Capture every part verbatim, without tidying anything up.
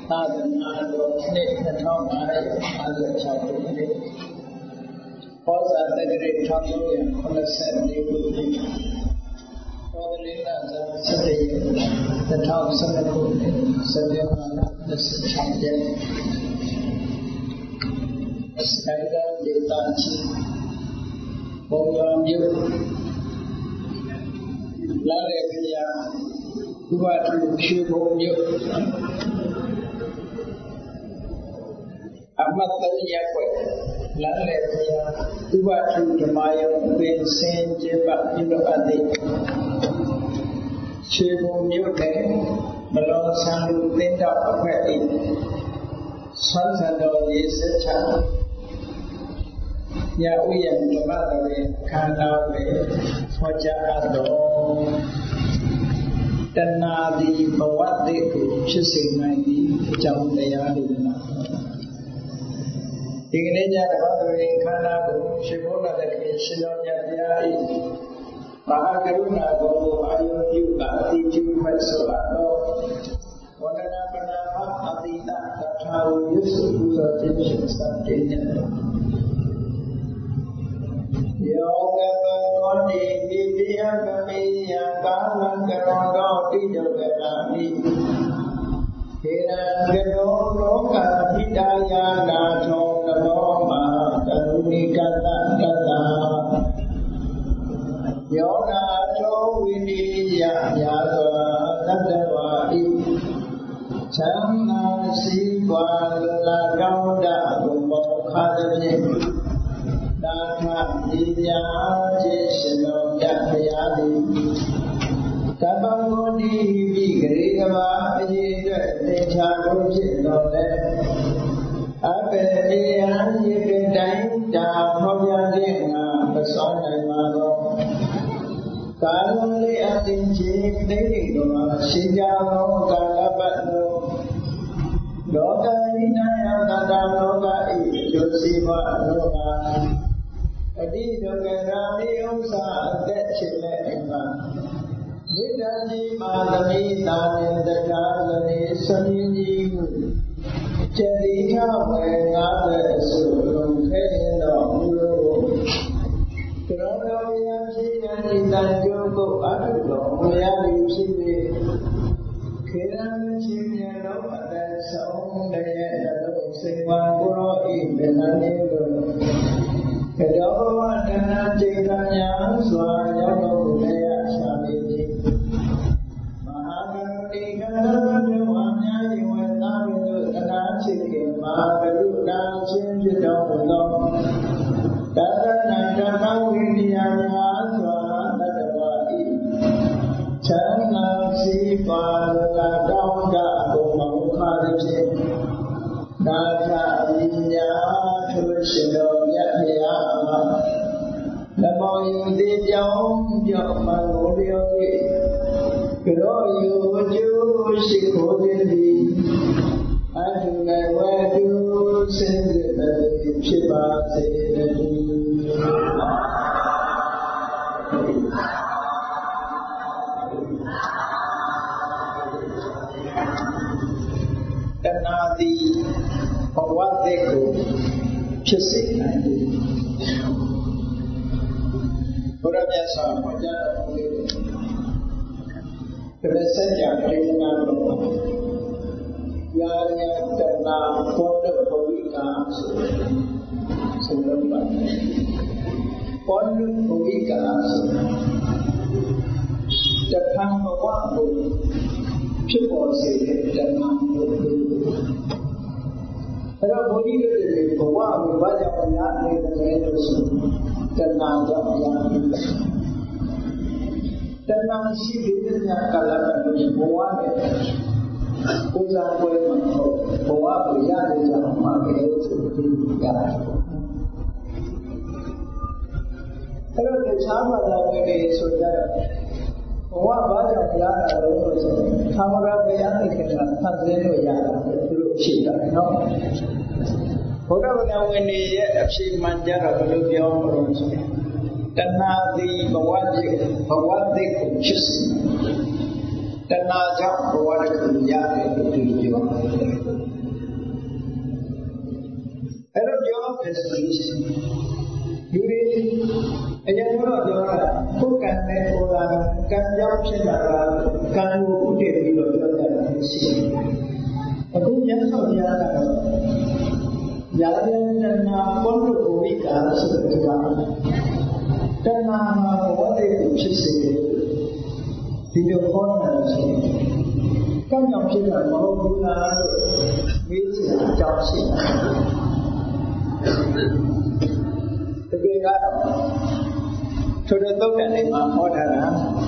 သာသနာတော်နှစ်နှစ်ထောင်၅ရာ၅၆ခုနှစ်ဘောဇာတက္ကရာတစ်ထောင်သုံးရာခုနှစ်ဆယ်လေးခုနှစ်သောတလင်းလာဇာဆယ်ရက်တစ်ထောင်ဆယ်ခုနှစ်စက်တင်ဘာလ၂၆ရက်စတိုင်ဒါဒေတာချီဘုံရောင်မြို့လာလေခရာဥပထုဖြူဘုံမြို့အမတ်တရကွယ်လမ်းလေခရာဥပထုဓမ္မယုံပင်စင်ကျေပပြုလုပ်အပ်သည်ဖြူဘုံမြို့နယ်မလောဆန်လူသင်းတော်အဖွဲ့၏ဆွမ်းဆန်တော်ရေးစစ်ချညာဥယျာဉ်ဓမ္မတော်ရဲ့ခန္ဓာပဲဟောကြားအပ်တော်တဏှာသည်ဘဝတည်းကိုဖြစ်စေနိုင်သည့်အကြောင်းတရားတွေမှာဒီကနေ့ညဓမ္မတော်ရဲ့ခန္ဓာကိုရှင်ဘုရားတခင်ရှင်တော်မြတ်ဘုရား၏မဟာကရုဏာကိုအာယုပြုတာအတိကျမှတ်ဆိုတော့ဝန္ဒနာပနာမအတိတသထာဝယုစုပူဇော်ခြင်းဖြင့်စတင်နေတယ်ယောကပကောတိပိတိယကမိယကာလံကရောတောတိယကနာမိခေရံကရောလောကဟိတယာနာထောနမောမကရုဏိကတတတယောနာထောဝိနိယယာသောတတဝါဣချမ်းသာစီးပွားလာကောင်းတဘုံမောခါသည်သာထဒီညာခြင်းရှင်တော်မြတ်ဘုရားသည်ကပ္ပံကိုဒီပိဂရေကဘာအရေးအတွက်သေချာလို့ဖြစ်တော်လဲအပေအေယံယေကတိုင်းတာဖော်ပြခြင်းငါမစွမ်းနိုင်ပါတော့ကာလလေးအသင်ချင်းသိနေတော်ရှင်ကြသောကာလပတ်တော်လောကဤနာယတတလောကဤကျိုးစီမလောကအတိဒုက္ခရာမိဥစ္စာအသက်ရှင်တဲ့အင်္ဂါမိတ္တကြီးမာသမိသာနေတကားလည်းဆမင်းကြီးမှုကျတိထဝေငါလည်းအစုလုံးခဲရင်တော်မူလို့ကရောတော်ယံရှိယံဤတန်ကျိုးကိုအထုတော်မူရသည်ဖြစ်၍ခေရံချင်းမြတ်တော်အသက်ဆုံးတဲ့လုံးစိတ်ဝါကိုရောဤဗေဒနေလို့ကတောဘဝတဏှာจิตညာစွာရောက်တော်မူလျက်ရှာပေသည်မဟာကရုဏီကန္တဝတ္တဝါများယဝေသာဝိတုတဏှာချစ်ခင်မဟာကရုဏာချင်းဖြစ်တော်မူသောတသနာတပဝိနည်းများစွာတတဝါဤချမ်းသာစီပါလာတောင်းတဘုံမောခါသည်ဖြင့်နာထအမိညာထုရှင်တော်မြတ်ဘုရားမှာနမောယုတိကြောင့်ကြောင့်မလို့လျော်၏ကရောယုကျိုးရှိခိုးခြင်းသည်အထုနဲ့ဝဲသူစင်တဲ့ဖြစ်ပါစေတည်းတဏှာသည်ဘဝတည်းကိုဖြစ်စေနိုင်တယ်ဘုရားမြတ်စွာဘုရားတော်မူတဲ့ပြည့်စက်ကြတဲ့နာတော်ယာရတနာဘောဓဘဝိကာဆိုဆိုလို့ပါတယ်ဘောဓဘဝိကာဆိုတထံဘဝကိုဖြစ်ပေါ်စေတဲ့တဏှာကိုအဲ့တော့ဘုန်းကြီးတို့တွေဘဝကိုဘာကြောင့်များနေတယ်လို့ဆိုတဏှာကြောင့်များနေတယ်တဏှာရှိတဲ့ညကာလကဘဝနဲ့ပူဇာပွဲမှာဘဝကိုရတဲ့ကြောင့်မှာပဲဆိုပြီးကြတာအဲ့တော့တခြားဘာသာဝင်တွေဆိုကြတော့ဘဝဘာကြောင့်ရတာလို့ဆိုရင်သာမဂဘုရားသိခင်ကသတ်သိလို့ရတာသူတို့ဖြေတာနော်ဘုရားဗုဒ္ဓဝင်တွေရဲ့အဖြေမှန်ကြတော့ဘယ်လိုပြောမလို့ဆိုရင်တဏှာသည်ဘဝจิตဘဝသိကိုဖြစ်စေတဏှာကြောင့်ဘဝတစ်ခုရတယ်လို့ဒီလိုပြောတယ် destination လူတွေအရင်ကတော့ပြောတာကိုယ်ကံနဲ့ကိုယ်ကကံကြောင့်ဖြစ်လာတာကံကိုဥတည်ပြီးတော့ပြောတာရှိတယ်အခုမြတ်စွာဘုရားကတော့ယာယတနာပုရိဝိကာဆိုတဲ့ကတဏှာမှာဘောဓိကိုဖြစ်စေတယ်ဒီလိုခေါ်တာဆိုကံကြောင့်ဖြစ်တာမဟုတ်ဘူးလားလို့မေးချင်အကြောင်းရှိတယ်တကယ်ကတော့ထိုတဲ့သုတ်တန်လေးမှာဟောထားတာ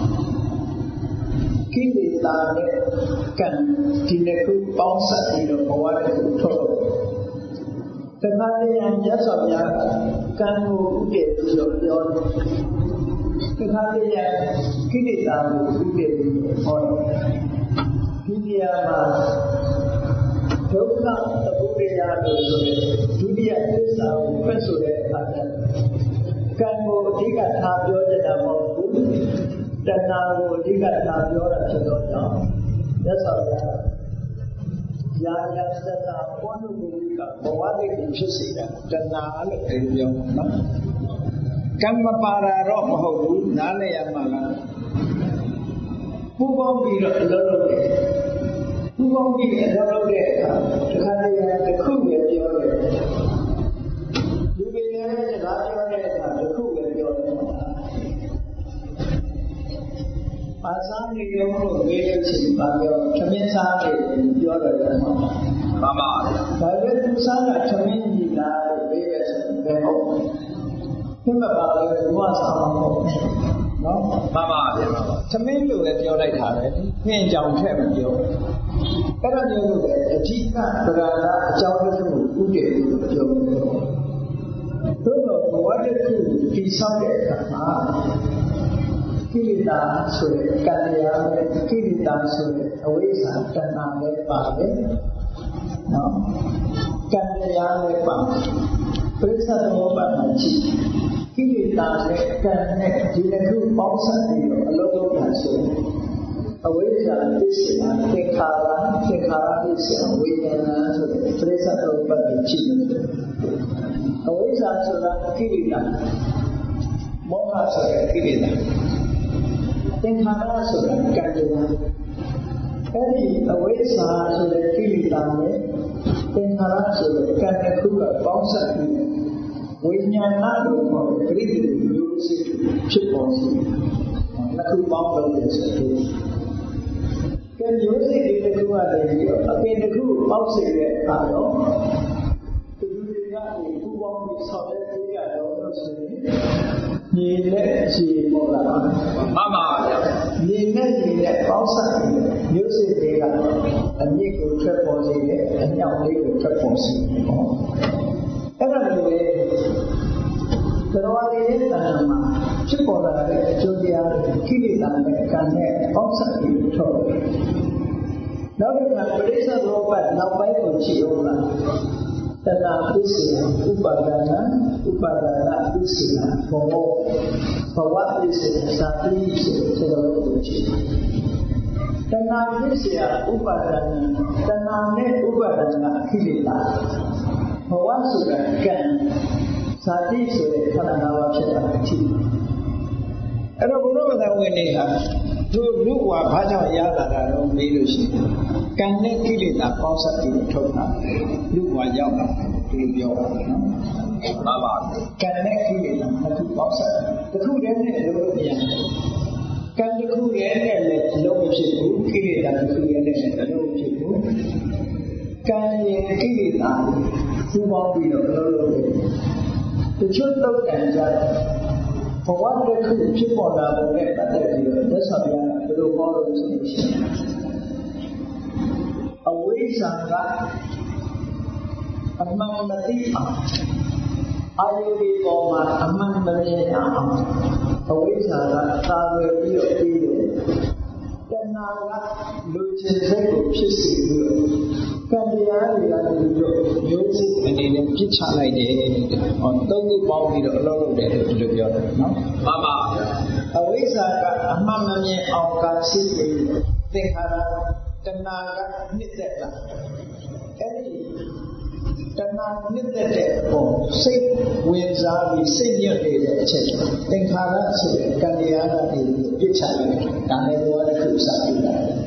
ကိလေသာနဲ့ကံဒီနှစ်ခုပေါင်းစပ်ပြီးတော့ဘဝတစ်ခုထုတ်လို့တခါတည်းရမြတ်စွာဘုရားကံကိုဥတည်ပြီးတော့ပြောတယ်တခါတည်းရကိလေသာကိုဥတည်ပြီးတော့ဟောတယ်ဒီနေရာမှာဒုက္ခသမုဒယလို့ဆိုတဲ့ဒုတိယသစ္စာကိုဖွင့်ဆိုတဲ့အခါကျကံကိုအဓိကထားပြောကြတာမဟုတ်ဘူးတဏှာကိုအဓိကထားပြောတာဖြစ်တော့ကြောင့်သက်ဆောင်ရယာယသတ္တဘောနုဘုကဘဝတည်းကိုဖြစ်စေတာတဏှာလို့ပြောနော်ကံမပါတာတော့မဟုတ်ဘူးနားလည်ရမှာလားပူပေါင်းပြီးတော့အလုပ်လုပ်တယ်ပူပေါင်းပြီးအလုပ်လုပ်တဲ့အခါတစ်ခါတည်းရတစ်ခုပဲပြောတယ်လူတွေလည်းစကားပြောတဲ့အခါတစ်ခုပဲပြောတယ်ပါစားနေကြလို့မေးလို့ရှိရင်ပါပြောသမင်းစားတယ်ပြောတယ်ကောမှန်ပါပါဒါပေမဲ့သူစားတာသမင်းကြီးလားလို့မေးရဆိုဘယ်ဟုတ်ဘယ်မှာပါလဲဘုရားစားမှာမဟုတ်နော်မှန်ပါဗျာသမင်းလို့လည်းပြောလိုက်တာပဲနှင်းကြောင်ထက်မပြောအဲ့ဒါမျိုးလို့ပဲအဓိကပဓာနာအကြောင်းတစ်ခုကိုဥတည်ပြီးပြောတယ်တို့တော့ဘဝတစ်ခုတည်ဆောက်တဲ့အခါမှာကိလေသာဆိုတဲ့ကံတရားနဲ့ကိလေသာဆိုတဲ့အဝိဇ္ဇာတဏှာလည်းပါတယ်နော်ကံတရားလည်းပါပရိစ္ဆေသမုပ္ပါဒ်မှာကြည့်ကိလေသာနဲ့ကံနဲ့ဒီနှစ်ခုပေါင်းစပ်ပြီးတော့အလုံးလုံးတာဆိုအဝိဇ္ဇာပစ္စယသင်္ခါရသင်္ခါရပစ္စယဝိညာဏဆိုတဲ့ပရိစ္ဆေသမုပ္ပါဒ်ကိုကြည့်နေတယ်အဝိဇ္ဇာဆိုတာကိလေသာမောဟဆိုတဲ့ကိလေသာသင်္ခါရဆိုတာကံတရားအဲ့ဒီအဝိဇ္ဇာဆိုတဲ့ကိလေသာနဲ့သင်္ခါရဆိုတဲ့ကံတစ်ခုကပေါင်းစပ်ပြီးဝိညာဏလို့ခေါ်တဲ့ပရိသေမျိုးစိတ်ဖြစ်ပေါ်စေနှစ်ခုပေါင်းလို့ရဆိုတော့ကံမျိုးစိတ်တွေတစ်ခုကတည်းကအပင်တစ်ခုပေါက်စေတဲ့အခါတော့သူတွေကနေပူပေါင်းပြီးဆောက်တဲ့ကြေးရတော့လို့ဆိုရင်ညီနဲ့ခြေပေါ်လာမှန်ပါဗျာညီနဲ့ညီနဲ့ပေါင်းစပ်ပြီးမျိုးစိတ်တွေကအမြင့်ကိုထွက်ပေါ်စေတယ်အမြောက်လေးကိုထွက်ပေါ်စေတယ်ပေါ့အဲ့ဒါလိုပဲတော်ရည်ရဲ့တဏှာမှာဖြစ်ပေါ်လာတဲ့အကျိုးတရားကိလေသာနဲ့ကံနဲ့ပေါင်းစပ်ပြီးထုတ်တယ်နောက်တစ်ခါပရိစ္ဆေသမုပ္ပါဒ်နောက်ပိုင်းကိုကြည့်အောင်လားတဏှာပစ္စယဥပါဒနာဥပါဒနာပစ္စယဘောဘဝပစ္စယသာတိဆိုတဲ့ကိုကြည့်တဏှာပစ္စယဥပါဒနာတဏှာနဲ့ဥပါဒနာကိလေသာဘဝဆိုတာကံသာတိဆိုတဲ့ခန္ဓာ၅ပါးဖြစ်တာကြည့်အဲ့တော့ဘုရားဗဒဝင်နေဟာတို့လူ့ဘဝဘာကြောင့်ရလာတာတော့မေးလို့ရှိရင်ကံနဲ့ကိလေသာပေါင်းစပ်ပြီးထုတ်တာလူ့ဘဝရောက်လာတယ်ဒီလိုပြောတာနော်မှန်ပါကံနဲ့ကိလေသာတစ်ခုပေါင်းစပ်တစ်ခုတည်းနဲ့လုံးလို့မရဘူးကံတစ်ခုတည်းနဲ့လည်းလုံးမဖြစ်ဘူးကိလေသာတစ်ခုတည်းနဲ့လည်းလုံးမဖြစ်ဘူးကံရဲ့ကိလေသာစူးပေါင်းပြီးတော့လုံးလို့တချို့တော့ကံကြတယ်ဘဝတစ်ခုဖြစ်ပေါ်လာတဲ့ပတ်သက်ပြီးတော့သက်ဆောင်ရတာဘယ်လိုခေါ်လို့ဆိုလို့ရှိရင်အဝိဇ္ဇာကအမှန်မသိအောင်အာယုဒီပေါ်မှာအမှန်မမြင်အောင်အဝိဇ္ဇာကသာဝယ်ပြီးတော့ပြီးတယ်တဏှာကလူချင်စိတ်ကိုဖြစ်စေပြီးတော့ကံတရားတွေကလည်းမျိုးစိတ်အနေနဲ့ပြစ်ချလိုက်တယ်ဟောသုံးခုပေါင်းပြီးတော့အလုပ်လုပ်တယ်လို့ဒီလိုပြောတယ်နော်မှန်ပါဗျာအဝိဇ္ဇာကအမှန်မမြင်အောင်ကသိပြီးသင်္ခါရတဏှာကနှစ်သက်လာအဲ့ဒီတဏှာနှစ်သက်တဲ့အပေါ်စိတ်ဝင်စားပြီးစိတ်ညစ်နေတဲ့အချက်သင်္ခါရဆိုတဲ့ကံတရားကနေပြစ်ချလိုက်ဒါနဲ့ဘောတစ်ခုစပြီးလာတယ်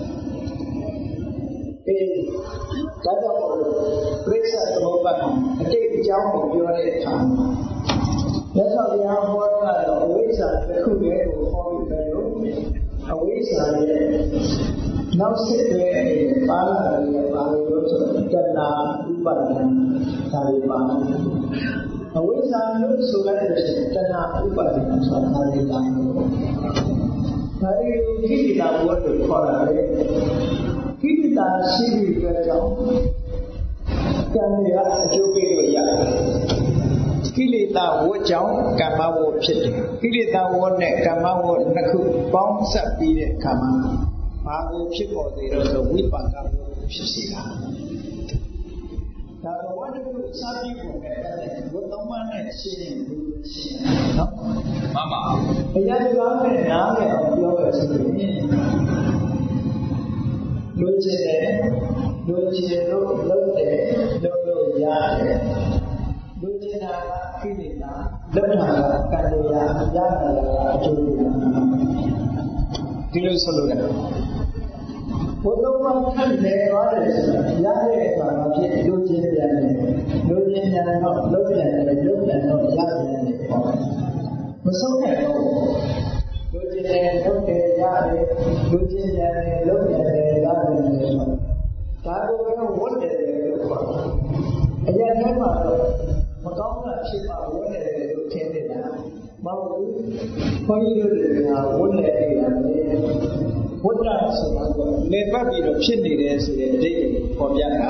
အေးဒါကြောင့်ပြိဿသမုပ္ပါဒ်အတိတ်အကြောင်းကိုပြောတဲ့အခါမြတ်စွာဘုရားဟောတာတော့အဝိဇ္ဇာတစ်ခုတည်းကိုဟောပြီးတယ်လို့အဝိဇ္ဇာရဲ့နောက်ဆက်တွဲပါလာတယ်ပါလို့ဆိုတော့တဏှာဥပါဒံဒါတွေပါအဝိဇ္ဇာလို့ဆိုလိုက်တဲ့တဏှာဥပါဒံဆိုတာဒါတွေပါဒါတွေကိုခိတ္တဝတ္ထုခေါ်ရတယ်ခိတ္တရှိပြီးကြကြောင်းကံတွေကအကျိုးပေးလို့ရတယ်ကိလေသာဝတ်ကြောင့်ကမ္မဝတ်ဖြစ်တယ်ကိလေသာဝတ်နဲ့ကမ္မဝတ်နှစ်ခုပေါင်းစပ်ပြီးတဲ့အခါမှာဘာကိုဖြစ်ပေါ်စေတော့ဆိုဝိပါကဖြစ်စေတာဒါတော့ဝတ္ထုစာပြီးပုံနဲ့ဝတ်သုံးပါးနဲ့ရှင်းရင်ရှင်းနော်မှန်ပါဘုရားကြောင့်နဲ့နားလည်အောင်ပြောရဆိုရင်လူကျင်တယ်လူကျင်လို့လုပ်တယ်လုပ်လို့ရတယ်လူကျင်တာကခိလေသာလက်ထံကကံတရားရတာကအကျိုးတရားဒီလိုဆိုလို့ရတယ်ဘုသုံးပါးခန့်နေပါတယ်ဆိုတာရတဲ့အခါမှာဖြစ်လူကျင်ပြန်တယ်လူကျင်ပြန်တော့လုပ်ပြန်တယ်လုပ်ပြန်တော့ရပြန်တယ်ပေါ့မဆုံးတဲ့တော့လူကျင်တယ်လုပ်တယ်ရတယ်လူကျင်ပြန်တယ်လုပ်ပြန်တယ်ရတယ်ပေါ့ဒါကိုပဲဝတ်တယ်လို့ခေါ်တယ်အရင်ကမှတော့မကောင်းတာဖြစ်ပါဝတ်တယ်လို့ထင်နေတာမဟုတ်ဘူးဘုန်းကြီးတို့တွေကဝတ်တယ်နေတာလေဝတ္တဆိုတာကလေပတ်ပြီးတော့ဖြစ်နေတယ်ဆိုတဲ့အဓိပ္ပာယ်ပေါ်ပြတာ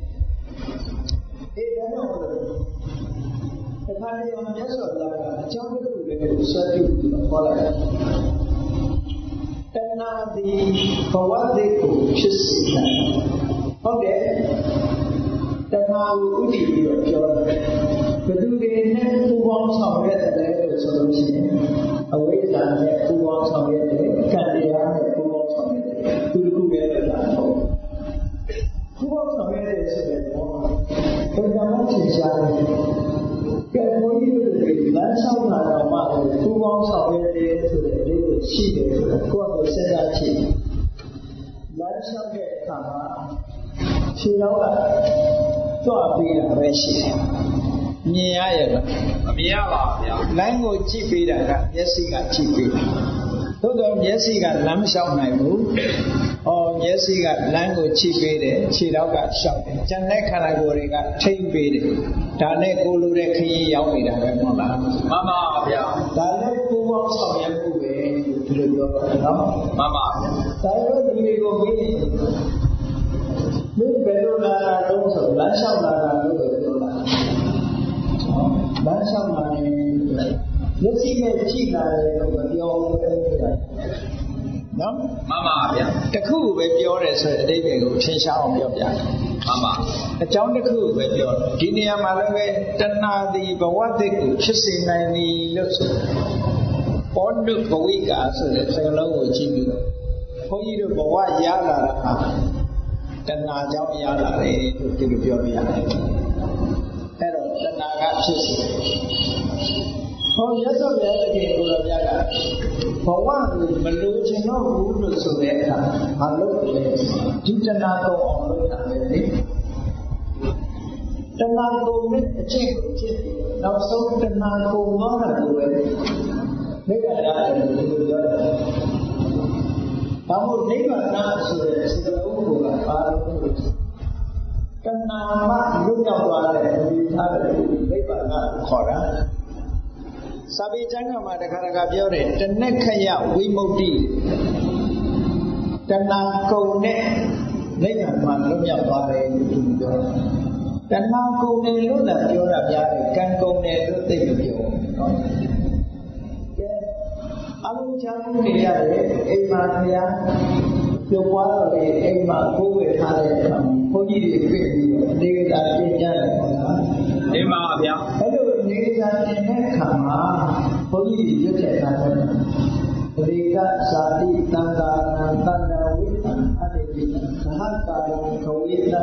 အေးဒါကြောင့်တခါလေမြတ်စွာဘုရားကအကြောင်းတစ်ခုလေးကိုဆွဲပြုပြီးတော့ဟောလိုက်တယ်တဏှာသည်ဘဝတိကိုဖြစ်စေတယ်ဟုတ်တယ်တဏှာကိုဥတည်ပြီးတော့ပြောတယ်ဘယ်သူတွေနဲ့ပူပေါင်းဆောင်ရွက်တယ်လို့ဆိုလို့ရှိရင်အဝိဇ္ဇာနဲ့ပူပေါင်းဆောင်ရွက်တယ်ကံတရားနဲ့ပူပေါင်းဆောင်ရွက်တယ်သူတစ်ခုပဲလားဟုတ်ပူပေါင်းဆောင်ရွက်တယ်ဆိုတဲ့ဘောဘုရားမဖြစ်ရှားတယ်ကဲဘုန်းကြီးတို့တွေလမ်းလျှောက်လာတော့မှပူပေါင်းဆောင်ရွက်တယ်ဆိုတဲ့အလေးကိုရှိတယ်ဆိုတော့ကိုယ့်ကိုစဉ်းစားကြည့်လမ်းလျှောက်တဲ့အခါမှာခြေတော်ကကြွပေးတာပဲရှိတယ်မြင်ရရဲ့လားမမြင်ရပါဘူးဗျာလမ်းကိုကြည့်ပေးတာကမျက်စိကကြည့်ပေးတာသို့တော့မျက်စိကလမ်းမလျှောက်နိုင်ဘူး။အော်မျက်စိကလမ်းကိုကြည့်ပေးတယ်ခြေထောက်ကလျှောက်တယ်ကျန်တဲ့ခန္ဓာကိုယ်တွေကထိမ့်ပေးတယ်ဒါနဲ့ကိုလိုတဲ့ခရီးရောက်နေတာပဲမဟုတ်လားမှန်ပါဗျာဒါနဲ့ကိုပေါင်းဆောင်ရွက်ဖို့ပဲဒီလိုပြောတာနော်မှန်ပါဗျာဒါရောဒီလိုကိုမေးနေတယ်ဒီဘယ်လိုလာတာတော့ဆိုလမ်းလျှောက်လာတာလို့ပြောတာလမ်းလျှောက်လာရင်မျက်စိနဲ့ကြည့်လာတယ်လို့မပြောဘူးနော်မှန်ပါဗျာတခုပဲပြောတယ်ဆိုတဲ့အဓိပ္ပာယ်ကိုထင်ရှားအောင်ပြောပြတယ်မှန်ပါအကြောင်းတစ်ခုပဲပြောတယ်ဒီနေရာမှာလည်းပဲတဏှာသည်ဘဝတည်းကိုဖြစ်စေနိုင်သည်လို့ဆိုပောဓုဘဝိကာဆိုတဲ့စကားလုံးကိုကြည့်ပြီးတော့ဘုန်းကြီးတို့ဘဝရလာတာဟာတဏှာကြောင့်ရလာတယ်လို့ဒီလိုပြောပြရတယ်အဲ့တော့တဏှာကဖြစ်စေဟောရသော်ရတဲ့ကိုယ်တော်ပြတာဘဝကိုမလိုချင်တော့ဘူးလို့ဆိုတဲ့အခါမလုပ်လဲဒီတဏှာကိုအောင်လုပ်တာပဲလေတဏှာကိုနဲ့အကျင့်ကိုဖြစ်ပြီးနောက်ဆုံးတဏှာကိုမောတာကိုပဲမိဂ္ဂရာတယ်လို့ပြောတာဘာမို့နိဗ္ဗာန်ဆိုတဲ့စကားလုံးကဘာလို့တဏှာမှလွတ်ရောက်သွားတဲ့ဒီထားတဲ့နိဗ္ဗာန်ကိုခေါ်တာစာပေကျမ်းကမှာတခါတခါပြောတယ်တဏ္ဍခယဝိမု ക്തി တဏှာကုန်နဲ့နိဗ္ဗာန်မှာလွတ်မြောက်သွားတယ်လို့သူပြောတယ်တဏှာကုန်တယ်လို့သာပြောတာပြတယ်ကံကုန်တယ်လို့သိမပြောဘူးเนาะကဲအလုံးချမ်းနေရတယ်အိမ်မှာဘုရားပြောပွားတော့လေအိမ်မှာကိုယ်ဝယ်ထားတဲ့အခါဘုန်းကြီးတွေပြင်ပြီးတော့ဒေဂတာပြင်ကြတယ်ဟုတ်လားဒီမှာဗျာအဲ့လိုနေစာတင်တဲ့အခါမှာဘုန်းကြီးတွေရွတ်တဲ့အခါကျတော့ဒေဂဇာတိတံဃာနံတန္တဝိတံအတ္တိသဟကာယံခဝေတံတော်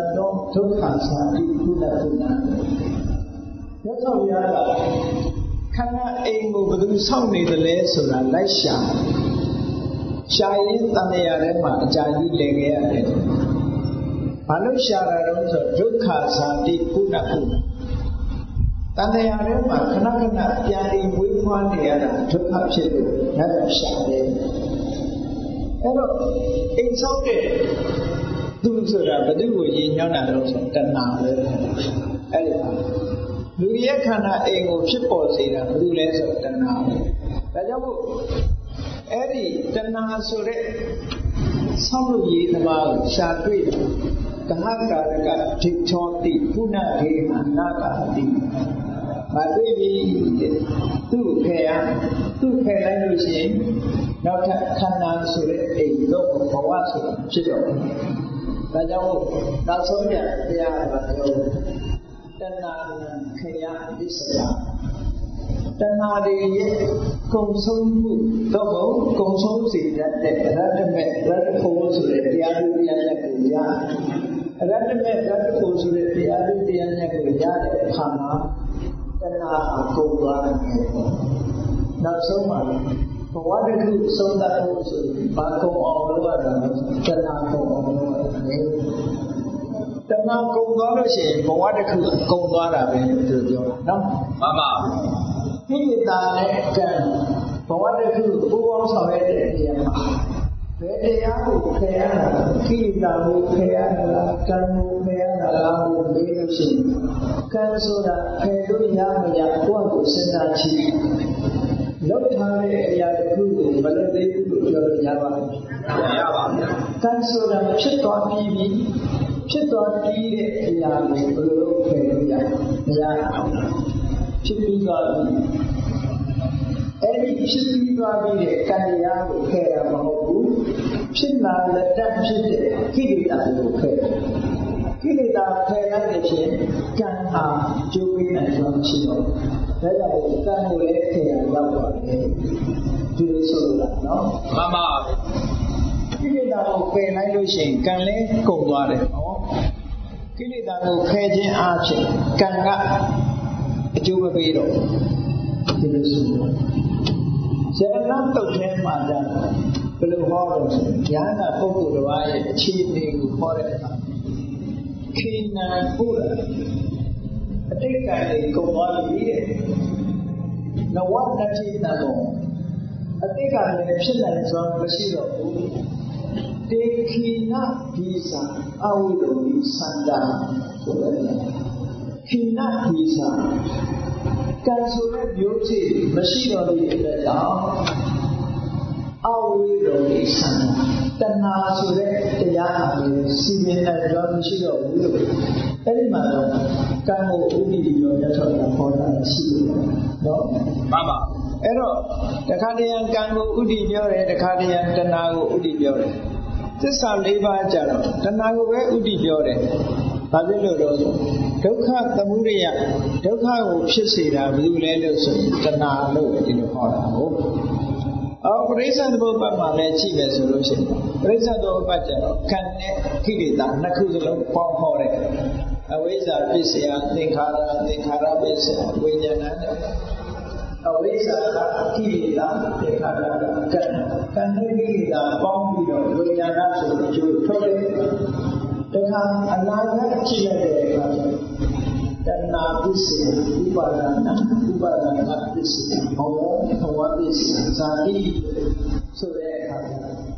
ဒုက္ခသာတိကုလကုဏမြတ်စွာဘုရားကခန္ဓာအိမ်ကိုဘယ်သူစောင့်နေသလဲဆိုတာလိုက်ရှာရှာရင်တဏှာထဲမှာအကြာကြီးလည်ခဲ့ရတယ်ဘာလို့ရှာတာတော့ဆိုဒုက္ခသာတိကုဏကုဏတဏှာထဲမှာခဏခဏပြန်ပြီးဝေးဖွားနေရတာဒုက္ခဖြစ်လို့ငါကရှာတယ်အဲ့တော့အိမ်ဆောက်တဲ့သူဆိုတာဘယ်သူကိုရည်ညွှန်းတာလို့ဆိုတဏှာပဲအဲ့ဒီလူရဲ့ခန္ဓာအိမ်ကိုဖြစ်ပေါ်စေတာဘယ်သူလဲဆိုတဏှာပဲဒါကြောင့်မို့အဲ့ဒီတဏှာဆိုတဲ့ဆောက်လုပ်ရေးသမားကိုရှာတွေ့တယ်ကဟကာရကဒိဋ္ဌောတိပုဏ္ဏဒေဟနာကာတိမတွေ့ပြီသူ့ကိုဖယ်ရသူ့ဖယ်လိုက်လို့ရှိရင်နောက်ထပ်ခန္ဓာဆိုတဲ့အိမ်တော့ဘဝဆိုတာဖြစ်တော့ဒါကြောင့်နောက်ဆုံးကြတရားကပြောတဏှာခရပစ္စယတဏှာတွေရဲ့ကုံဆုံးမှုတော့ကုံဆုံးစေတတ်တဲ့ရတ္တမဲ့ရတ္တဖို့ဆိုတဲ့တရားတွေတရားချက်ကိုရရတ္တမဲ့ရတ္တဖို့ဆိုတဲ့တရားတွေတရားချက်ကိုရတဲ့အခါမှာတဏှာကိုကုန်သွားတယ်နောက်ဆုံးမှာဘဝတစ်ခုဆုံးသတ်ဖို့ဆိုရင်ဘာကုန်အောင်လုပ်ရတာလဲတဏှာကုန်အောင်လုပ်ရတယ်တဏှာကုန်သွားလို့ရှိရင်ဘဝတစ်ခုကုန်သွားတာပဲလို့သူပြောတာနော်မှန်ပါခိလေသာနဲ့ကံဘဝတစ်ခုပူပေါင်းဆောင်ရတဲ့နေရာမှာဘယ်တရားကိုဖယ်ရတာခိလေသာကိုဖယ်ရတာလားကံကိုဖယ်ရတာလားကိုမေးလို့ရှိရင်ကံဆိုတာဖယ်လို့ရမရကိုယ့်ကိုစဉ်းစားကြည့်လောက်ထားတဲ့အရာတစ်ခုကိုမလုပ်သေးဘူးလို့ပြောလို့ရပါ့မလားရပါဘူးကံဆိုတာဖြစ်သွားပြီးပြီဖြစ်သွားပြီးတဲ့အရာကိုဘယ်လိုလုပ်ဖယ်လို့ရမရအောင်ဖြစ်ပြီးသွားပြီအဲ့ဒီဖြစ်ပြီးသွားပြီးတဲ့ကံတရားကိုဖယ်ရမှာမဟုတ်ဘူးဖြစ်လာလက်တတ်ဖြစ်တဲ့ကိလေသာကိုဖယ်ကိလေသာဖယ်လိုက်တဲ့ဖြင့်ကံဟာကျိုးပေးနိုင်စွာရှိတော့ဒါကြောင့်ကံကိုလည်းဖယ်ရရောက်ပါတယ်ဒီလိုဆိုလိုတာနော်မှန်ပါကိလေသာကိုဖယ်လိုက်လို့ရှိရင်ကံလည်းကုန်သွားတယ်နော်ကိလေသာကိုဖယ်ခြင်းအပြင်ကံကအကျိုးမပေးတော့ဒီလိုဆိုလို့ဇေရဏတုတ်ထဲမှာဒါဘယ်လိုဟောတော့ဆိုဉာဏ်ကပုဂ္ဂိုလ်တစ်ပါးရဲ့အခြေအနေကိုဟောတဲ့အခါခိနံပုရအတိတ်ကံတွေကုန်သွားပြီတဲ့နဝနတိတံဘောအတိတ်ကံတွေဖြစ်နိုင်စွာမရှိတော့ဘူးတေခိနဒီသာအဝိဒုံစန္ဒာဆိုတဲ့ခိနဒီသာကံဆိုတဲ့မျိုးချစ်မရှိတော့တဲ့အတွက်ကြောင့်အဝိဒုံစန္ဒာတဏှာဆိုတဲ့တရားအပြင်စီမံနိုင်ကြောင်းမရှိတော့ဘူးလို့အဲ့ဒီမှာတော့ကံကိုဥပ္ပိရောရထောက်တာဟောတာရှိတယ်နော်မှန်ပါအဲ့တော့တခါတည်းကံကိုဥဒိပြောတယ်တခါတည်းကတဏှာကိုဥဒိပြောတယ်သစ္စာ၄ပါးကြတော့တဏှာကိုပဲဥဒိပြောတယ်ဘာဖြစ်လို့တော့ဒုက္ခသမုဒယဒုက္ခကိုဖြစ်စေတာဘယ်လိုလဲလို့ဆိုတဏှာလို့ဒီလိုဟောတာဟုတ်အော်ပရိစ္ဆေသမုပ္ပါဒ်မှာလည်းကြည့်မယ်ဆိုလို့ရှိရင်ပရိစ္ဆေသမုပ္ပါဒ်ကျတော့ကံနဲ့ခိလေသာနှစ်ခုစလုံးပေါင်းဟောတယ်အဝိဇ္ဇာပစ္စယသင်္ခါရသင်္ခါရပစ္စယဝိညာဏနဲ့အဝိဇ္ဇာကခိလေသာသင်္ခါရကကံကံနဲ့ခိလေသာပေါင်းပြီးတော့ဝိညာဏဆိုတဲ့အကျိုးထုတ်တယ်တခါအနာဂတ်ကြည့်ရတဲ့အခါကျတဏှာပစ္စယဥပါဒနာဥပါဒနာပစ္စယဘဝဘဝပစ္စယဇာတိဆိုတဲ့အခါ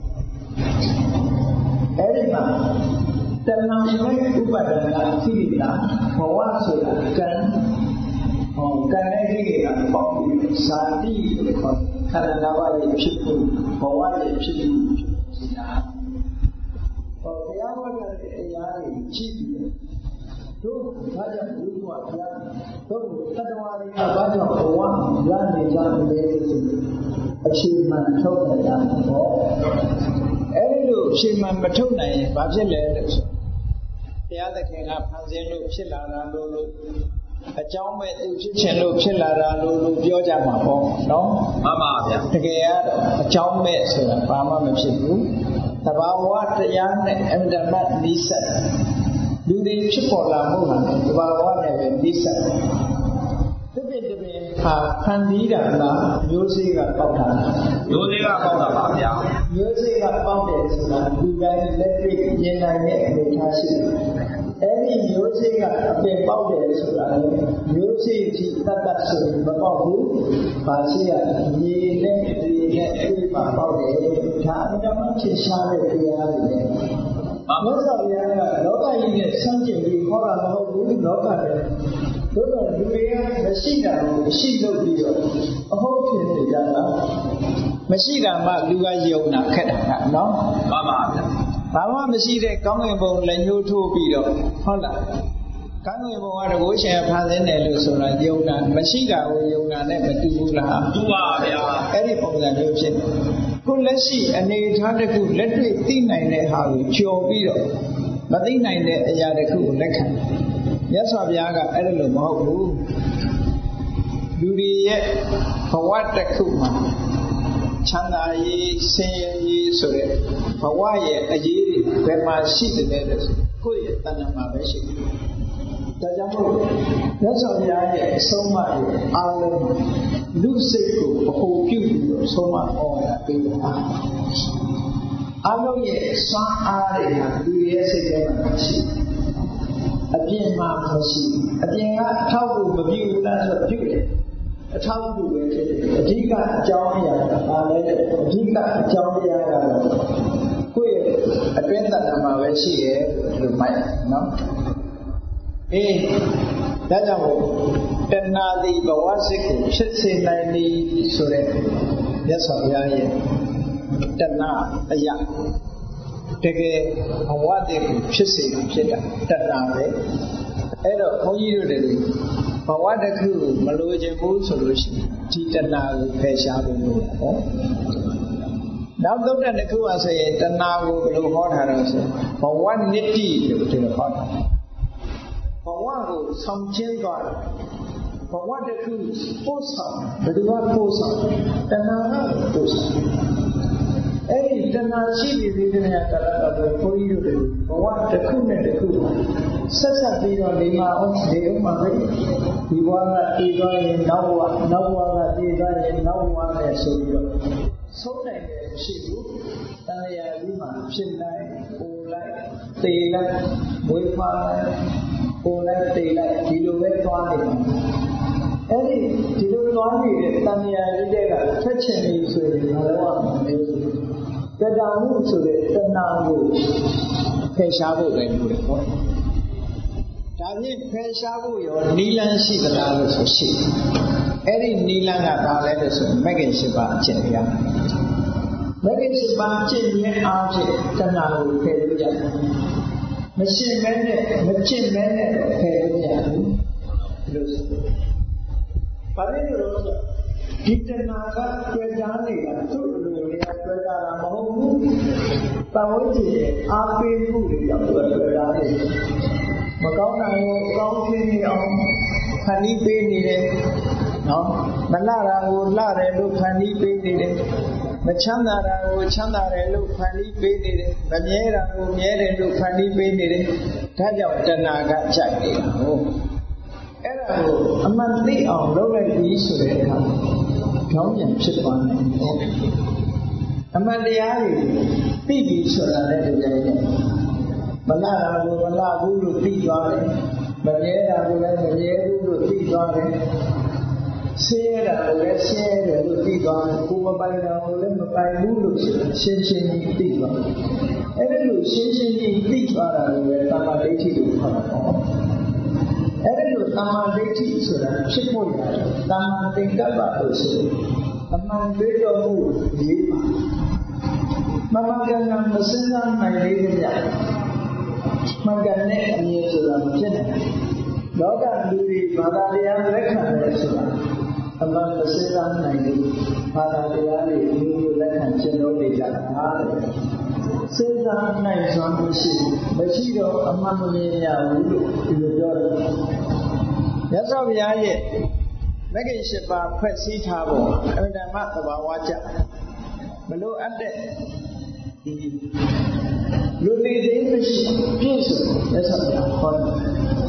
အဲ့ဒီမှာတဏှာနဲ့ဥပါဒနာခိလေသာဘဝဆိုတာကံဟောကံနဲ့ခိလေသာပေါင်းပြီးဇာတိလို့ခေါ်ခန္ဓာ၅ပါးရဲ့ဖြစ်ဖို့ဘဝရဲ့ဖြစ်ဖို့ဆိုတာဟောဘုရားဟောတဲ့တရားတွေကြည့်ပြီးတို့ဘာကြောင့်ဘုရားဘုရားတို့တတ္တဝါတွေကဘာကြောင့်ဘဝရနေကြလဲဆိုအခြေမှန်ထုတ်နိုင်တာပေါ့အဲ့လိုအခြေမှန်မထုတ်နိုင်ရင်ဘာဖြစ်လဲလို့ဆိုဘုရားသခင်ကဖန်ဆင်းလို့ဖြစ်လာတာလို့လို့အကြောင်းမဲ့သူဖြစ်ခြင်းလို့ဖြစ်လာတာလို့လို့ပြောကြမှာပေါ့နော်မှန်ပါဗျာတကယ်ကတော့အကြောင်းမဲ့ဆိုတာဘာမှမဖြစ်ဘူးသဘာဝတရားနဲ့အမြဲတမ်းနှိစက်လူတွေဖြစ်ပေါ်လာမှုဟာဒီဘာဝနဲ့ပဲနှိစက်တစ်ပြည့်တစ်ပြည့်ဟာဖန်တီးတာလားမျိုးစေ့ကပေါက်တာမျိုးစေ့ကပေါက်တာပါဗျာမျိုးစေ့ကပေါက်တယ်ဆိုတာဒီတိုင်းလက်တွေ့မြင်နိုင်တဲ့အနေအထားရှိတယ်အဲ့ဒီမျိုးစေ့ကအပင်ပေါက်တယ်ဆိုတာလေမျိုးစေ့ကြီးတတ်တတ်ဆိုမပေါက်ဘူး။ဘာရှိရမြေနဲ့ဒီနဲ့အဲ့ဒီမှာပေါက်တယ်ဒါအမှန်မှဖြစ်ရှားတဲ့တရားတွေလေ။မြတ်စွာဘုရားကလောကကြီးနဲ့ဆန့်ကျင်ပြီးဟောတာမဟုတ်ဘူးလောကနဲ့တို့တော့လူတွေကမရှိတာကိုမရှိလို့ပြီးတော့အဟုတ်ဖြစ်နေကြတာမရှိတာမှလူကယုံတာခက်တာကနော်မှန်ပါဗျာဘာမှမရှိတဲ့ကောင်းကင်ဘုံလက်ညှိုးထိုးပြီးတော့ဟုတ်လားကောင်းကင်ဘုံကတကုရှင်ဖန်ဆင်းတယ်လို့ဆိုတာယုံတာမရှိတာကိုယုံတာနဲ့မတူဘူးလားတူပါဗျာအဲ့ဒီပုံစံမျိုးဖြစ်တယ်ခုလက်ရှိအနေအထားတစ်ခုလက်တွေ့သိနိုင်တဲ့ဟာကိုကျော်ပြီးတော့မသိနိုင်တဲ့အရာတစ်ခုကိုလက်ခံမြတ်စွာဘုရားကအဲ့ဒါလို့မဟုတ်ဘူးလူတွေရဲ့ဘဝတစ်ခုမှာချမ်းသာရေးဆင်းရဲရေးဆိုတဲ့ဘဝရဲ့အရေးတွေဘယ်မှာရှိတယ်လဲဆိုကိုယ့်ရဲ့တဏ္ဍာမှာပဲရှိတယ်။ဒါကြောင့်မို့မြတ်စွာဘုရားရဲ့အဆုံးအမတွေအားလုံးလူစိတ်ကိုအဖို့ပြုပြီးတော့အဆုံးအမဟောတာပေးတာ။အားလုံးရဲ့စွမ်းအားတွေဟာလူရဲ့စိတ်ထဲမှာရှိတယ်။အပြင်မှာမရှိဘူး။အပြင်ကအထောက်အကူမပြုဘူးလားဆိုပြုတယ်။အထောက်အကူပဲဖြစ်တယ်အဓိကအကြောင်းအရာကဘာလဲအဓိကအကြောင်းတရားကတော့ကိုယ့်ရဲ့အတွင်းတဏ္ဍာမှာပဲရှိရဲလို့မှတ်နော်အေးဒါကြောင့်တဏှာသည်ဘဝစစ်ကိုဖြစ်စေနိုင်သည်ဆိုတဲ့မြတ်စွာဘုရားရဲ့တဏှာအရာတကယ်ဘဝတည်းကိုဖြစ်စေဖြစ်တာတဏှာပဲအဲ့တော့ဘုန်းကြီးတို့တွေဘဝတစ်ခုမလိုချင်ဘူးဆိုလို့ရှိရင်ဒီတဏှာကိုဖယ်ရှားဖို့လိုတာဟောနောက်သုတ္တတစ်ခုပါဆိုရင်တဏှာကိုဘယ်လိုဟောထားတော့ဆိုဘဝနိတ္တိလို့ဒီလိုဟောတာဘဝကိုဆောင်ကျင်းသွားတယ်ဘဝတစ်ခုပို့ဆောင်ဘယ်သူကပို့ဆောင်တဏှာကပို့ဆောင်အဲ့ဒီတဏှာရှိပြီးဒီနေ့ကလည်းဘုန်းကြီးတို့ဘဝတစ်ခုနဲ့တစ်ခုဆက်ဆက်ပြီးတော့ဒီမှာအောင်ဒီဥမှာပဲဒီဘဝကတည်သွားရင်နောက်ဘဝနောက်ဘဝကတည်သွားရင်နောက်ဘဝနဲ့ဆိုပြီးတော့ဆုံးနိုင်တယ်ရှိဘူးတဏှာကြီးမှာဖြစ်လိုက်ပိုလိုက်တည်လိုက်ဝိပါပိုလိုက်တည်လိုက်ဒီလိုပဲသွားနေတယ်အဲ့ဒီဒီလိုသွားနေတဲ့တဏှာကြီးတွေကဖက်ချင်နေဆိုရင်ဘာလို့မလဲဆိုတဏှာမှုဆိုတဲ့တဏှာကိုဖယ်ရှားဖို့လည်းလိုတယ်ပေါ့ဒါဖြင့်ဖယ်ရှားဖို့ရောနီလန်းရှိသလားလို့ဆိုရှိတယ်အဲ့ဒီနီလန်းကဘာလဲလို့ဆိုမဂ္ဂင်၈ပါးအကျင့်တရားမဂ္ဂင်၈ပါးအကျင့်ရဲ့အားဖြင့်တဏှာကိုဖယ်လို့ရတယ်မရှင်းမဲနဲ့မကျင့်မဲနဲ့ဖယ်လို့ရတယ်လို့ဆိုဘာလဲလို့ဆိုဒီတဏှာကတွေ့ကြနေတာသူ့လိုလေးတွေ့ကြတာမဟုတ်ဘူး။ပတ်ဝန်းကျင်ရဲ့အားပေးမှုတွေကြောင့်တွေ့ကြတယ်။မကောင်းတာကိုကောင်းခြင်းနေအောင်ဖန်တီးပေးနေတယ်။နော်မလှတာကိုလှတယ်လို့ဖန်တီးပေးနေတယ်။မချမ်းသာတာကိုချမ်းသာတယ်လို့ဖန်တီးပေးနေတယ်။မမြဲတာကိုမြဲတယ်လို့ဖန်တီးပေးနေတယ်။ဒါကြောင့်တဏှာကကြိုက်နေတာဟုတ်။အဲ့ဒါကိုအမှန်သိအောင်လုပ်လိုက်ပြီးဆိုတဲ့အခါကြောင်းပြန်ဖြစ်သွားတယ်။အမှန်တရားတွေသိပြီဆိုတာလည်းတကယ်နဲ့မလာတာကိုမလာဘူးလို့သိသွားတယ်။မမြဲတာကိုလည်းမမြဲဘူးလို့သိသွားတယ်။ဆင်းရဲတာကိုလည်းဆင်းရဲတယ်လို့သိသွားတယ်။ကိုယ်မပိုင်တာကိုလည်းမပိုင်ဘူးလို့ရှင်းရှင်းကြီးသိသွားတယ်။အဲ့ဒါလို့ရှင်းရှင်းကြီးသိသွားတာကိုလည်းသမာဓိဋ္ဌိကိုခေါ်တာပေါ့။အဲ့ဒီလိုသမာဓိဋ္ဌိဆိုတာဖြစ်ဖို့ရတယ်။သမာသင်္ကပ္ပလို့ဆိုအမှန်တွေ့တော်မူရေးပါမမှန်ကန်မစင်စားနိုင်လေကြ။မှန်ကန်တဲ့အမြင်ဆိုတာမဖြစ်နိုင်ဘူး။လောကလူတွေဘာသာတရားလက်ခံတယ်ဆိုတာအမှန်မစင်စားနိုင်ဘူး။ဘာသာတရားတွေလူမျိုးလက်ခံကျင့်လို့နေကြတာလေ။စဉ်းစားနိုင်စွမ်းမရှိမရှိတော့အမှန်မမြင်ရဘူးလို့ဒီလိုပြောတယ်။မြတ်စွာဘုရားရဲ့မဂ္ဂင်၈ပါးဖွဲ့စည်းထားဖို့အမှန်တမ်းသဘာဝကျမလို့အပ်တဲ့ဒီလူတွေသိမရှိပြည့်စုံလက်ဆက်ပြဟောတယ်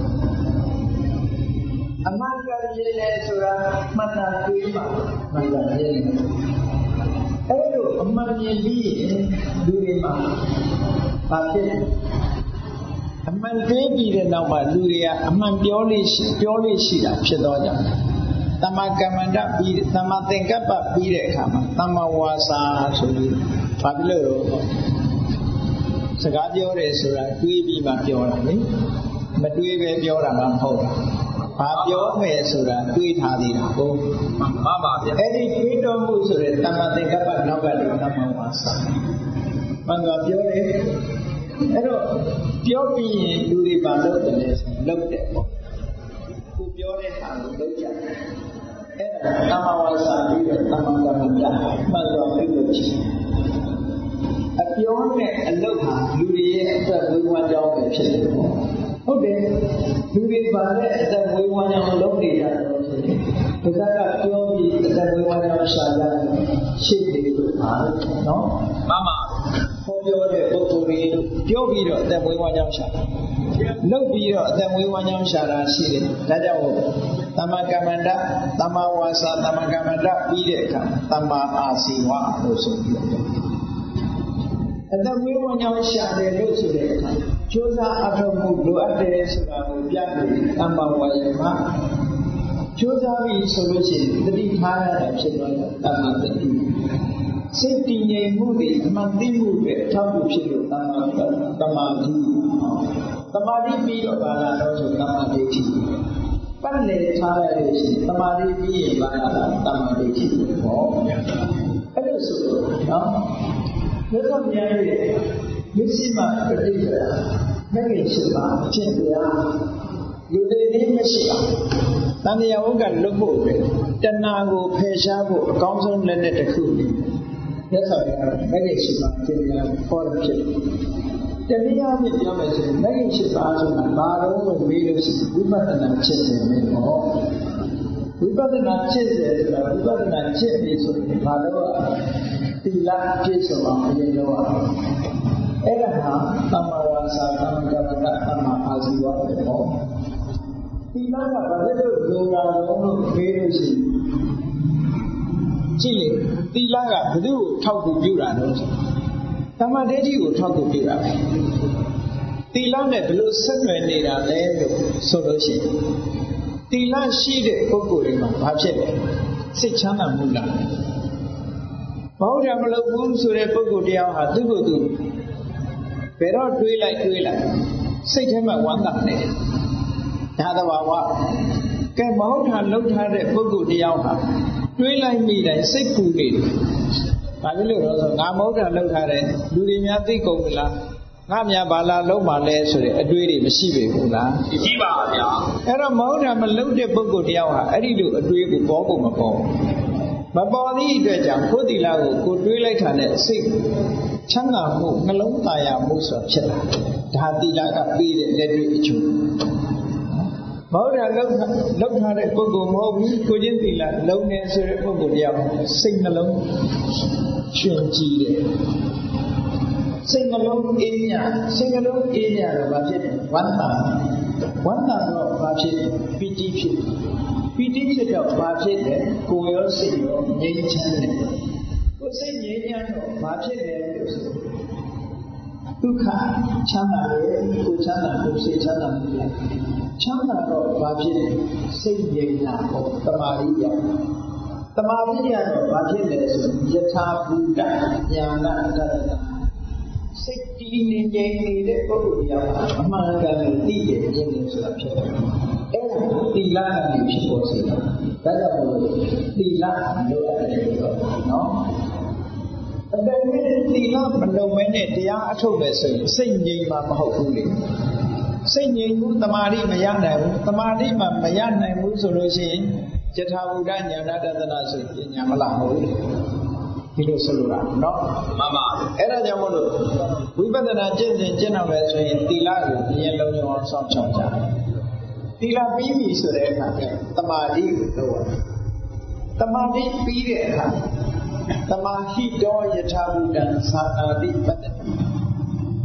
အမှန်ကပြည့်တယ်ဆိုတာမှန်တာတွေးမှမှန်တာပြည့်တယ်အဲ့လိုအမှန်မြင်ပြီးလူတွေမှာဘာဖြစ်အမှန်တွေးပြီးတဲ့နောက်မှာလူတွေကအမှန်ပြောလို့ရှိပြောလို့ရှိတာဖြစ်တော့ကြောင့်တမ္မာကမ္မန္တပြီးတမ္မာသင်္ကပ္ပပြီးတဲ့အခါမှာတမ္မာဝါစာဆိုပြီးဘာဖြစ်လို့တော့စကားပြောတယ်ဆိုတာတွေးပြီးမှပြောတာလေမတွေးပဲပြောတာမှမဟုတ်ဘူးဘာပြောမယ်ဆိုတာတွေးထားသေးတာဟုတ်မှန်ပါဗျာအဲ့ဒီတွေးတော်မှုဆိုတဲ့တမ္မာသင်္ကပ္ပနောက်ကနေတမ္မာဝါစာမှန်ပါပြောတယ်အဲ့တော့ပြောပြီးရင်လူတွေဘာလုပ်တယ်လဲလုပ်တယ်ပေါ့ကိုပြောတဲ့ဟာကိုလုပ်ကြတယ်အဲ့ဒါတမ္မာဝါစာပြီးတော့တမ္မာကမ္မန္တမှန်တော်ပြုလို့ရှိတယ်အပြောနဲ့အလုပ်ဟာလူတွေရဲ့အသက်ဝေးဝမ်းကြောင်းပဲဖြစ်တယ်ပေါ့ဟုတ်တယ်လူတွေပါတဲ့အသက်ဝေးဝမ်းကြောင်းလုပ်နေကြတယ်ဆိုရင်ဒီကကပြောပြီးအသက်ဝေးဝမ်းကြောင်းရှာကြတယ်ရှင်းတယ်လို့ပါနော်မှန်ပါဟောပြောတဲ့ပုဂ္ဂိုလ်တွေပြောပြီးတော့အသက်ဝေးဝမ်းကြောင်းရှာတယ်လုပ်ပြီးတော့အသက်ဝေးဝမ်းကြောင်းရှာတာရှိတယ်ဒါကြောင့်တမ္မာကမ္မန္တတမ္မာဝါစာတမ္မာကမ္မန္တပြီးတဲ့အခါတမ္မာအာစီဝလို့ဆိုပြီးတော့အသက်ဝေးဝမ်းကြောင်းရှာတယ်လို့ဆိုတဲ့အခါကြိုးစားအထောက်မှုလိုအပ်တယ်ဆိုတာကိုပြလို့တမ္မာဝါယမကြိုးစားပြီးဆိုလို့ရှိရင်တတိထားရတာဖြစ်တော့တမ္မာတတိစိတ်တည်ငြိမ်မှုတွေအမှန်သိမှုတွေအထောက်အကူဖြစ်လို့တမ္မာတမာတိတမာတိပြီးတော့ဘာလာတော့ဆိုတမာဒိဋ္ဌိပတ်လည်ထားရလို့ရှိရင်တမာတိပြီးရင်ဘာလာတမာဒိဋ္ဌိဟောအဲ့လိုဆိုတော့နော်မြတ်စွာဘုရားရဲ့မြစ်စီမပဋိပဒါမဂ္ဂင်ရှိပါအကျင့်တရားလူတွေနည်းမရှိအောင်တဏှာဝုကလွတ်ဖို့ပဲတဏှာကိုဖယ်ရှားဖို့အကောင်းဆုံးလက်နဲ့တစ်ခုမြတ်စွာဘုရားမဂ္ဂင်ရှိပါအကျင့်တရားဟောရဖြစ်တယ်တရားမြစ်ပြောမယ်ဆိုရင်မဂ္ဂင်ရှိပါဆိုတာဘာလို့လို့မေးလို့ရှိရင်ဝိပဿနာဖြစ်တယ်မယ်ဟောဝိပဿနာဖြစ်တယ်ဆိုတာဝိပဿနာဖြစ်ပြီဆိုရင်ဘာလို့သီလပြည့်စုံအောင်အရင်တော့အဲ့ဒါဟာတမ္မာဝါစာတမ္မာကမ္မန္တတမ္မာအာဇီဝပဲပေါ့သီလကဘာလို့လိုလာတော့လို့ပြေးလို့ရှိရင်ကြည့်လေသီလကဘယ်သူ့ကိုထောက်ကူပြုတာလဲဆိုတမ္မာဒိဋ္ဌိကိုထောက်ကူပြုတာပဲသီလနဲ့ဘယ်လိုဆက်နွယ်နေတာလဲလို့ဆိုလို့ရှိရင်သီလရှိတဲ့ပုဂ္ဂိုလ်တွေမှာဘာဖြစ်လဲစိတ်ချမ်းသာမှုလားမဟုတ်တယ်မလုပ်ဘူးဆိုတဲ့ပုဂ္ဂိုလ်တရားဟာသူ့ကိုယ်သူဘယ်တော့တွေးလိုက်တွေးလိုက်စိတ်ထဲမှာဝမ်းသာနေတယ်ဒါသဘာဝကဲမဟုတ်တာလုပ်ထားတဲ့ပုဂ္ဂိုလ်တရားဟာတွေးလိုက်မိတိုင်းစိတ်ပူနေတယ်ဘာဖြစ်လို့လဲဆိုငါမဟုတ်တာလုပ်ထားတယ်လူတွေများသိကုန်မလားငါများဘာလာလုံးပါလဲဆိုတဲ့အတွေးတွေမရှိပေဘူးလားရှိပါဗျာအဲ့တော့မဟုတ်တာမလုပ်တဲ့ပုဂ္ဂိုလ်တရားဟာအဲ့ဒီလိုအတွေးကိုပေါ်ကုန်မပေါ်မပေါ်သည့်အတွက်ကြောင့်ကိုယ်သီလကိုကိုတွေးလိုက်တာနဲ့စိတ်ချမ်းသာမှုနှလုံးသားရမှုဆိုတာဖြစ်လာဒါသီလကပြီးတဲ့လက်တွေ့အကျိုးမဟုတ်တာလောက်လောက်ထားတဲ့ပုဂ္ဂိုလ်မဟုတ်ဘူးကိုချင်းသီလလုံးနေဆိုတဲ့ပုဂ္ဂိုလ်တရားစိတ်နှလုံးရှင်ကြည်တယ်စိတ်နှလုံးအေးညာစိတ်နှလုံးအေးညာတော့ဘာဖြစ်လဲဝမ်းသာဝမ်းသာတော့ဘာဖြစ်လဲပီတိဖြစ်ပီတိဖြစ်တော့ဘာဖြစ်လဲကိုယ်ရောစိတ်ရောငြိမ်းချမ်းတယ်ကိုယ်စိတ်ငြိမ်းချမ်းတော့ဘာဖြစ်လဲလို့ဆိုဒုက္ခချမ်းသာတယ်ကိုယ်ချမ်းသာကိုယ်စိတ်ချမ်းသာမှုရချမ်းသာတော့ဘာဖြစ်လဲစိတ်ငြိမ်းတာပေါ့တမာရိယတမာရိယတော့ဘာဖြစ်လဲဆိုယထာဘူတညာနာတတ္တစိတ်တည်နေကြနေတဲ့ပုဂ္ဂိုလ်တရားအမှန်ကန်ကိုသိတယ်မြင်တယ်ဆိုတာဖြစ်တယ်အဲ့ဒါသီလကနေဖြစ်ပေါ်စေတာဒါကြောင့်မို့လို့သီလလိုအပ်တယ်လို့နော်အတကယ်သီလမလုံးမဲနဲ့တရားအထုတ်မယ်ဆိုရင်စိတ်ငြိမ်မှာမဟုတ်ဘူးလေစိတ်ငြိမ်မှုတမာတိမရနိုင်ဘူးတမာတိမှမရနိုင်ဘူးဆိုလို့ရှိရင်ယထာဘူတညာနာတတနာဆိုပညာမလာဘူးဒီလိုဆိုလိုတာနော်မှန်ပါအဲ့ဒါကြောင့်မို့လို့ဝိပဿနာကျင့်စဉ်ကျင့်တော့မယ်ဆိုရင်သီလကိုအရင်လုံးလုံးအောင်စောင့်ချောက်ကြတယ်သီလပြီးပြီဆိုတဲ့အခါကျတမာတိကိုလုပ်ရတယ်တမာတိပြီးတဲ့အခါတမာဟိတောယထာဘူတံသာနာတိပတ္တ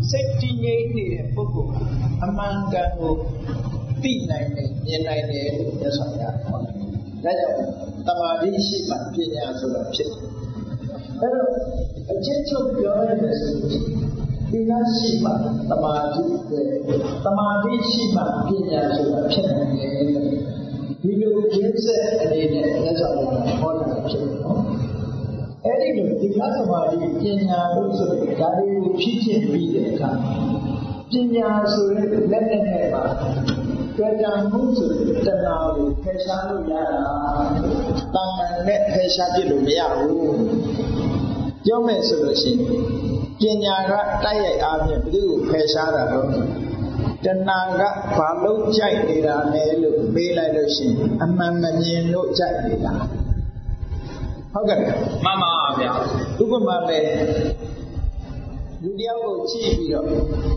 စိတ်တည်ငြိမ်နေတဲ့ပုဂ္ဂိုလ်အမှန်ကန်ကိုသိနိုင်တယ်မြင်နိုင်တယ်လို့မြတ်စွာဘုရားဟောတယ်။ဒါကြောင့်တမာတိရှိမှပညာဆိုတာဖြစ်တယ်။အဲတော့အချင်းချုပ်ပြောရမယ်ဆိုရင်ဒီလားရှိမှတမာတိပဲတမာတိရှိမှပညာဆိုတာဖြစ်နိုင်တယ်ဒီလိုကျင့်ဆက်အနေနဲ့မြတ်စွာဘုရားဟောတာဖြစ်တယ်နော်။အဲဒီလိုဒီလားတမာတိပညာလို့ဆိုတဲ့ဒါတွေကိုဖြစ်ဖြစ်ပြီးတဲ့အခါပညာဆိုတဲ့လက်နဲ့နဲ့ပါတွေ့ကြမှုဆိုတဲ့တဏှာကိုဖယ်ရှားလို့ရတာတာမန်နဲ့ဖယ်ရှားပြလို့မရဘူးပြောမယ်ဆိုလို့ရှိရင်ပညာကတိုက်ရိုက်အားဖြင့်ဘယ်သူကိုဖယ်ရှားတာတော့တဏှာကဘာလို့ကြိုက်နေတာလဲလို့မေးလိုက်လို့ရှိရင်အမှန်မမြင်လို့ကြိုက်နေတာဟုတ်ကဲ့မှန်ပါဗျာဥပမာပဲလူတယောက်ကိုကြည့်ပြီးတော့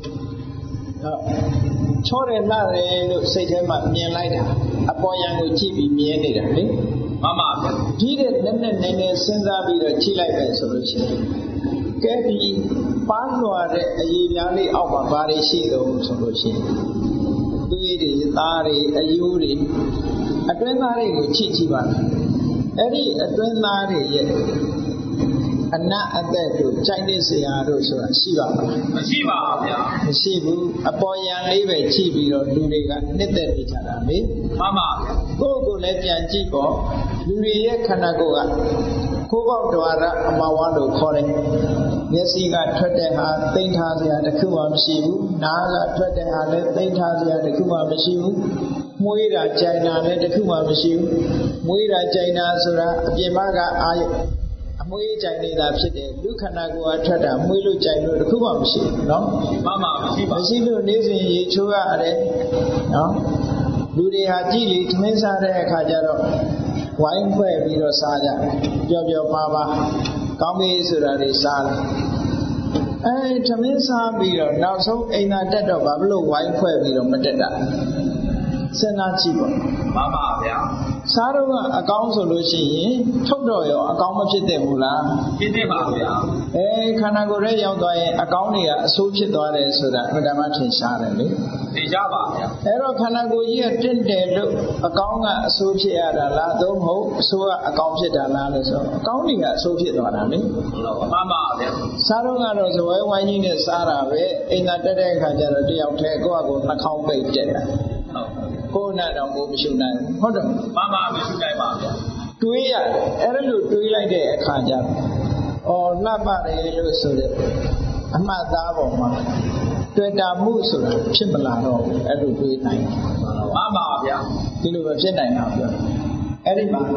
ချောတယ်လှတယ်လို့စိတ်ထဲမှာမြင်လိုက်တာအပေါ်ယံကိုကြည့်ပြီးမြင်နေတာလေမှန်ပါဗျာဒီတဲ့နဲ့နဲ့နည်းနည်းစဉ်းစားပြီးတော့ကြည့်လိုက်ပဲဆိုလို့ရှိရင်ကဲဒီပန်းလွာတဲ့အရေးများလေးအောက်မှာဘာတွေရှိတော့ဆိုလို့ရှိရင်သွေးတွေသားတွေအယိုးတွေအတွင်းသားတွေကိုကြည့်ကြည့်ပါအဲ့ဒီအတွင်းသားတွေရဲ့အနတ်အသက်တို့ကြိုက်တဲ့ဆရာတို့ဆိုတာရှိပါမလားမရှိပါဘူးဗျာမရှိဘူးအပေါ်ယံလေးပဲကြည့်ပြီးတော့လူတွေကနှစ်သက်နေကြတာလေမှန်ပါကိုယ့်ကိုယ်လည်းပြန်ကြည့်ပေါ့လူတွေရဲ့ခန္ဓာကိုယ်ကကိုယ်ပေါက်တော်ရအမဝါလို့ခေါ်တယ်မျက်စိကထွက်တဲ့ဟာသိမ့်ထားစရာတခုမှမရှိဘူးနားကထွက်တဲ့ဟာလည်းသိမ့်ထားစရာတခုမှမရှိဘူးမွေးတာကြိုင်တာလည်းတခုမှမရှိဘူးမွေးတာကြိုင်တာဆိုတာအပြင်ဘက်ကအာရုံအမွေးကြိုင်နေတာဖြစ်တယ်လူခန္ဓာကိုယ်ကထွက်တာမွေးလို့ကြိုင်လို့တခုမှမရှိဘူးเนาะမှန်ပါမရှိပါမရှိလို့နေစဉ်ရေချိုးရတယ်เนาะလူတွေဟာကြည့်လေသမင်းစားတဲ့အခါကျတော့ဝိုင်းဖွဲ့ပြီးတော့စားကြပျော်ပျော်ပါပါကောင်းပြီဆိုတာတွေစားတယ်အဲသမင်းစားပြီးတော့နောက်ဆုံးအိမ်သာတက်တော့ဘာလို့ဝိုင်းဖွဲ့ပြီးတော့မတက်တာစဉ်းစားကြည့်ပါမှန်ပါဗျာစားတော့ကအကောင်းဆိုလို့ရှိရင်ထုတ်တော့ရောအကောင်းမဖြစ်သင့်ဘူးလားဖြစ်သင့်ပါဗျာအဲခန္ဓာကိုယ်ရဲ့ရောက်သွားရင်အကောင်းတွေကအဆိုးဖြစ်သွားတယ်ဆိုတာအမှန်တမ်းထင်ရှားတယ်လေထင်ရှားပါဗျာအဲ့တော့ခန္ဓာကိုယ်ကြီးကတင့်တယ်လို့အကောင်းကအဆိုးဖြစ်ရတာလားသို့မဟုတ်အဆိုးကအကောင်းဖြစ်တာလားလို့ဆိုအကောင်းတွေကအဆိုးဖြစ်သွားတာလေမှန်ပါဗျာစားတော့ကတော့ဇဝဲဝိုင်းကြီးနဲ့စားတာပဲအိမ်သာတက်တဲ့အခါကျတော့တယောက်တည်းကိုယ့်အကူနှာခေါင်းပိတ်တက်တာကိုယ်နဲ့တော့ကိုယ်မရှိနိုင်ဘူးဟုတ်တယ်မှန်ပါမရှိနိုင်ပါဗျာတွေးရတယ်အဲ့ဒါလို့တွေးလိုက်တဲ့အခါကျတော့အော်လှပတယ်လို့ဆိုတဲ့အမှတ်သားပေါ်မှာတွေ့တာမှုဆိုတာဖြစ်မလာတော့ဘူးအဲ့လိုတွေးနိုင်မှန်ပါဗျာဒီလိုပဲဖြစ်နိုင်တာပြောအဲ့ဒီမှာ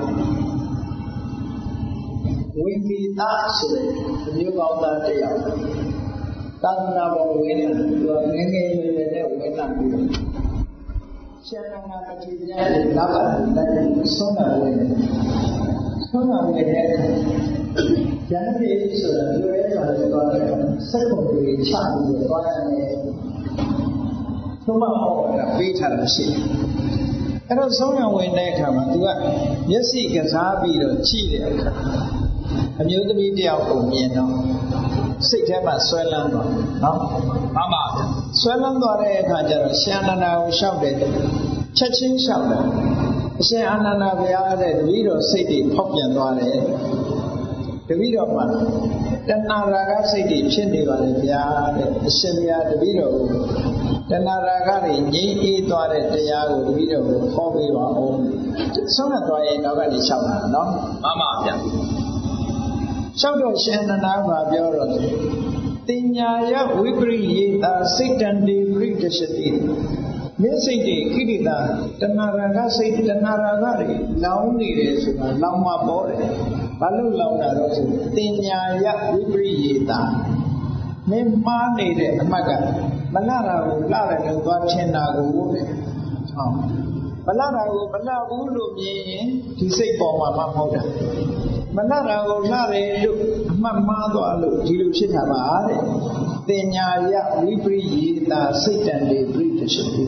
ဝိသီတာဆိုတဲ့အမျိုးကောင်းသားတစ်ယောက်သာသနာ့ဘဝဝင်တယ်သူကငယ်ငယ်ရွယ်ရွယ်နဲ့ဝင်လာပြီးတော့ရှင်းနာပတိပြရဲ့နောက်ကလည်းဆုံးတာဝင်တယ်ဆုံးတာဝင်တဲ့ကျန်တဲ့ဆိုတာလူရဲဆိုတာတော့စက်ကုန်တွေချပြီးတော့သွားရတယ်သုံးမဟောတာပေးထားလို့ရှိတယ်အဲ့တော့ဆုံးရဝင်တဲ့အခါမှာ तू ကမျက်စိကစားပြီးတော့ကြည့်တဲ့အခါအမျိုးသမီးတယောက်ကိုမြင်တော့စိတ်ထဲမှာဆွဲလန်းသွားနော်မှန်ပါဆွဲလန်းသွားတဲ့အခါကျတော့ရှင်အနန္ဒာကိုလျှောက်တယ်ချက်ချင်းလျှောက်တယ်အရှင်အနန္ဒာဘုရားတဲ့တပည့်တော်စိတ်တွေဖောက်ပြန်သွားတယ်တပည့်တော်မှာတဏှာရာဂစိတ်တွေဖြစ်နေပါလေဗျာတဲ့အရှင်ဘုရားတပည့်တော်ကိုတဏှာရာဂတွေငြိမ်းအေးသွားတဲ့တရားကိုတပည့်တော်ကိုဟောပေးပါဦးဆုံးမသွားရင်တော့ကနေလျှောက်တာနော်မှန်ပါဗျာလျှောက်တော့ရှင်အနန္ဒာကပြောတော့တင်ညာယဝိပရိယေတာစိတ်တံတေပရိဒရှတိမျက်စိတ်တွေခိတိတာတဏှာရာဂစိတ်တဏှာရာဂတွေလောင်းနေတယ်ဆိုတာလောင်းမပေါ်တယ်ဘာလို့လောင်းတာတော့ဆိုတင်ညာယဝိပရိယေတာမင်းမှားနေတဲ့အမှတ်ကမလှတာကိုလှတယ်လို့သွားထင်တာကိုတဲ့ဟောမလှတာကိုမလှဘူးလို့မြင်ရင်ဒီစိတ်ပေါ်မှာမဟုတ်တာမလှတာကိုလှတယ်လို့အမှတ်မှားသွားလို့ဒီလိုဖြစ်တာပါတဲ့တင်ညာယဝိပရိယေတာစိတ်တံတေပရိဒရှတိ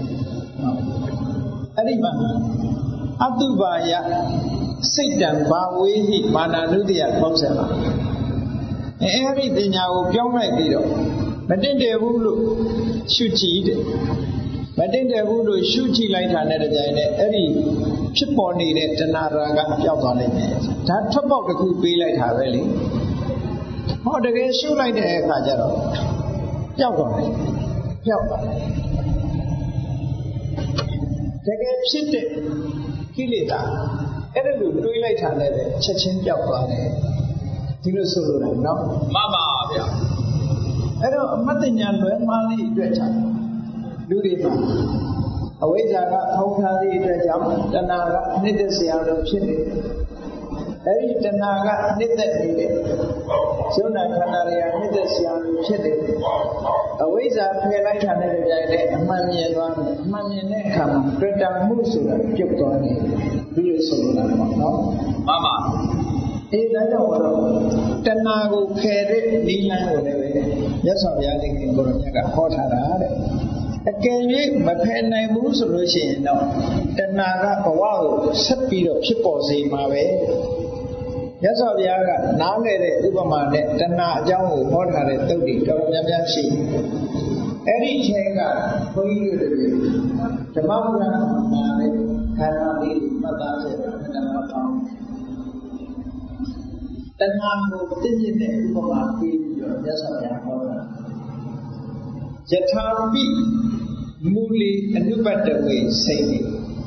အဲ့ဒီမှာအတုပါယစိတ်တံဘာဝေဟိမာနနုတ္တယပေါင်းဆက်ပါအဲ့ဒီတင်ညာကိုပြောင်းလိုက်ပြီးတော့မတင့်တယ်ဘူးလို့ရှုကြည့်တယ်မတင့်တယ်ဘူးလို့ရှုကြည့်လိုက်တာနဲ့တပြိုင်နက်အဲ့ဒီဖြစ်ပေါ်နေတဲ့တဏှာရာကပျောက်သွားနိုင်တယ်ဒါထွက်ပေါက်တစ်ခုပေးလိုက်တာပဲလေဟောတကယ်ရှုလိုက်တဲ့အခါကျတော့ပျောက်သွားတယ်ပျောက်သွားတယ်တကယ်ဖြစ်တဲ့ကိလေသာအဲ့ဒါလိုတွေးလိုက်တာလည်းချက်ချင်းပျောက်သွားတယ်ဒီလိုဆိုလိုတာနော်မှန်ပါဗျာအဲ့တော့အမတ္တဉာဏ်လွယ်မှားလေးအတွက်ကြောင့်လူတွေမှာအဝိဇ္ဇာကဖောက်ထားသည့်အတွက်ကြောင့်တဏှာကနှိမ့်သက်เสียလို့ဖြစ်နေတယ်အဲ့ဒီတဏှာကနှိမ့်သက်နေတယ်ယုံနာခန္ဓာတွေကနှိမ့်သက်เสียလို့ဖြစ်နေတယ်အဝိဇ္ဇာဖယ်လိုက်တာနဲ့ကြိုင်တဲ့အမှန်မြင်သွားတယ်အမှန်မြင်တဲ့အခါမှာတွေ့တာမှုဆိုတာပြုတ်သွားတယ်ဒီလိုဆိုလိုတာပေါ့နော်မှန်ပါအေးဒါကြောင့်တော့တဏှာကိုဖယ်တဲ့နိလန်းကိုလည်းပဲမြတ်စွာဘုရားသခင်ကိုရောမြတ်ကဟောထားတာတဲ့အကယ်၍မဖယ်နိုင်ဘူးဆိုလို့ရှိရင်တော့တဏှာကဘဝကိုဆက်ပြီးတော့ဖြစ်ပေါ်စေမှာပဲမြတ်စွာဘုရားကနားလည်တဲ့ဥပမာနဲ့တဏှာအကြောင်းကိုဟောထားတဲ့သုတ်တိတော်တော်များများရှိအဲ့ဒီချိန်ကဘုန်းကြီးတို့တွေဓမ္မပဒနာမှာလည်းခန္ဓာလေးမှတ်သားစေတယ်ဓမ္မပေါင်းတဏှာကိုသိမြင်တဲ့ဥပမာပေးပြီးတော့မြတ်စွာဘုရားဟောတာယထာပိမူလီအနုပတ္တဝေစိတ်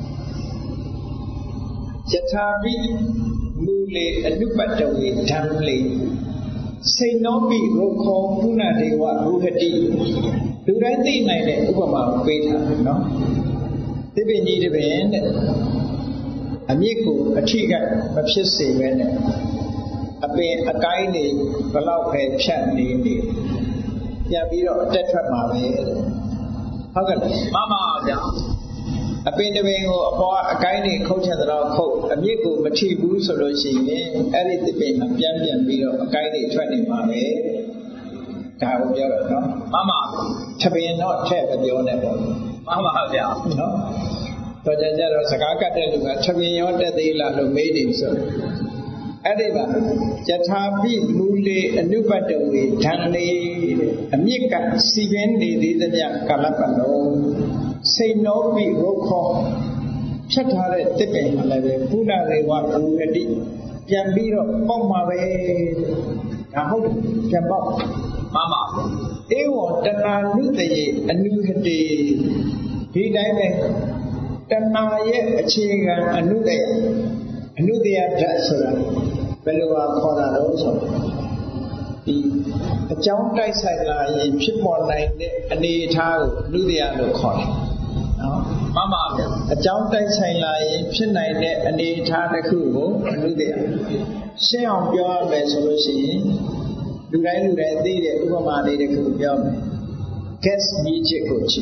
ယထာပိမူလီအနုပတ္တဝေဓမ္မလေစိတ်နောပိရုခောပုဏ္ဏဒေဝရူဟတိလူတိုင်းသိနိုင်တဲ့ဥပမာကိုပေးထားတယ်နော်သစ်ပင်ကြီးတစ်ပင်တဲ့အမြစ်ကိုအထိကမဖြစ်စေပဲနဲ့အပင်အကိုင်းတွေဘလောက်ပဲဖြတ်နေနေပြန်ပြီးတော့အတက်ထွက်မှာပဲဟုတ်ကဲ့မှန်ပါဗျာအပင်တစ်ပင်ကိုအပေါ်အကိုင်းတွေခုတ်ချင်တဲ့တော့ခုတ်အမြစ်ကိုမထိဘူးဆိုလို့ရှိရင်အဲ့ဒီတစ်ပင်ကပြန်ပြန်ပြီးတော့အကိုင်းတွေထွက်နေမှာပဲဒါကိုပြောတော့နော်မှန်ပါထပင်တော့ထည့်မပြောနဲ့ပေါ့မှန်ပါဗျာနော်တော့ကြကြတော့စကားကတ်တဲ့လူကထပင်ရောတက်သေးလားလို့မေးနေဆိုအဲ့ဒီမှာယထာပိမူလေအနုပတ္တဝေဓံလေအမြစ်ကစီပင်နေသေးသမျှကာလပတ်လုံးစိတ်နောပိရုခောဖြတ်ထားတဲ့တစ်ပင်မှာလည်းပဲပုဏ္ဏရေဝရူဟတိပြန်ပြီးတော့ပေါက်မှာပဲဒါဟုတ်တယ်ပြန်ပေါက်မှန်ပါဧဝံတဏှာနုတယေအနုဟတိဒီတိုင်းပဲတဏှာရဲ့အခြေခံအနုတယအနုတယဓာတ်ဆိုတာဘယ်လိုခေါ်တာလဲဆိုဒီအကြောင်းတိုက်ဆိုင်လာရင်ဖြစ်ပေါ်နိုင်တဲ့အနေအထားကိုအနုတယလို့ခေါ်တယ်နော်မှန်ပါဗျာအကြောင်းတိုက်ဆိုင်လာရင်ဖြစ်နိုင်တဲ့အနေအထားတစ်ခုကိုအနုတယရှင်းအောင်ပြောရမယ်ဆိုလို့ရှိရင်လူတိုင်းလူတိုင်းသိတဲ့ဥပမာလေးတစ်ခုပြောမယ် gas မီးချစ်ကိုကြည့်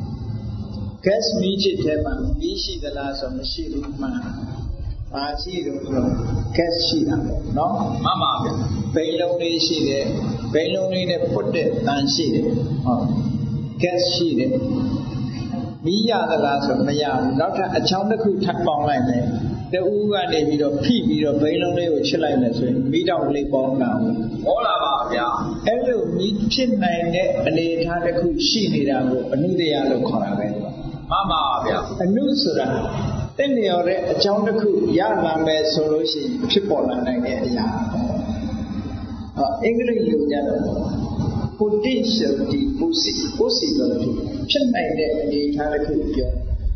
gas မီးချစ်ထဲမှာမီးရှိသလားဆိုမရှိဘူးမှန်ပါရှိတော့ gas ရှိတာပေါ့နော်မှန်ပါဗျာဘိန်းလုံးလေးရှိတယ်ဘိန်းလုံးလေးနဲ့ဖွတ်တဲ့တန်ရှိတယ်ဟုတ် gas ရှိတယ်မီးရသလားဆိုမရဘူးနောက်ထပ်အချောင်းတစ်ခုထပ်ပေါင်းလိုက်မယ်တူကနေပြီးတော့ဖိပြီးတော့ဘိန်းလုံးလေးကိုချစ်လိုက်မယ်ဆိုရင်မီးတောင်လေးပေါင်းလာဘူးပေါ်လာပါဗျာအဲ့လိုမီးဖြစ်နိုင်တဲ့အနေအထားတစ်ခုရှိနေတာကိုအနုတယလို့ခေါ်တာပဲမှန်ပါဗျာအနုဆိုတာတင့်လျော်တဲ့အကြောင်းတစ်ခုရလာမယ်ဆိုလို့ရှိရင်ဖြစ်ပေါ်လာနိုင်တဲ့အရာဟောအင်္ဂလိပ်လိုကြတော့ potentiality possibility ဖြစ်နိုင်တဲ့အနေအထားတစ်ခုပြော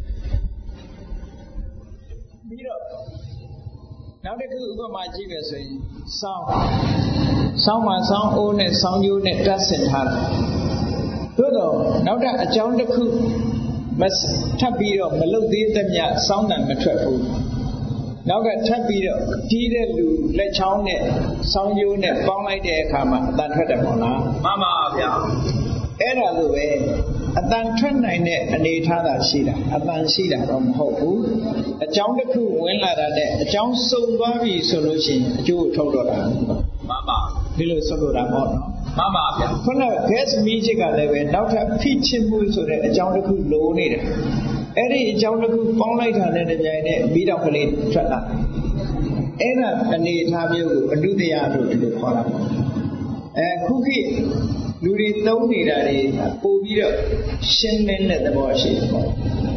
ပြီးတော့နောက်တစ်ခုဥပမာကြည့်မယ်ဆိုရင်စောင်းစောင်းမှာစောင်းအိုးနဲ့စောင်းကျိုးနဲ့တတ်ဆင်ထားတယ်သို့တော့နောက်တစ်အကြောင်းတစ်ခုမထပ်ပြီးတော့မလုတ်သေးသမျှစောင်းတန်မထွက်ဘူးနောက်ကထပ်ပြီးတော့တီးတဲ့လူလက်ချောင်းနဲ့စောင်းကျိုးနဲ့ပေါင်းလိုက်တဲ့အခါမှာအတန်ထွက်တယ်ပေါ့လားမှန်ပါဗျာအဲ့ဒါလိုပဲအတန်ထွက်နိုင်တဲ့အနေထားသာရှိတာအတန်ရှိတာတော့မဟုတ်ဘူးအကြောင်းတစ်ခုဝင်လာတာနဲ့အကြောင်းစုံသွားပြီဆိုလို့ရှိရင်အကျိုးထုတ်တော့တာမှန်ပါဒီလိုဆိုလိုတာပေါ့နော်မှန်ပါဗျာခုနက gas မီးချစ်ကလည်းပဲနောက်ထပ်ဖိချစ်မှုဆိုတဲ့အကြောင်းတစ်ခုလိုနေတယ်အဲ့ဒီအကြောင်းတစ်ခုပေါင်းလိုက်တာနဲ့တပြိုင်နက်မီးတောက်ကလေးထွက်လာအဲ့ဒါအနေအထားမျိုးကိုအနုတယလို့ဒီလိုခေါ်တာပေါ့အဲခုခေတ်လူတွေသုံးနေတာတွေပို့ပြီးတော့ရှင်းလင်းတဲ့သဘောရှိတယ်ပေါ့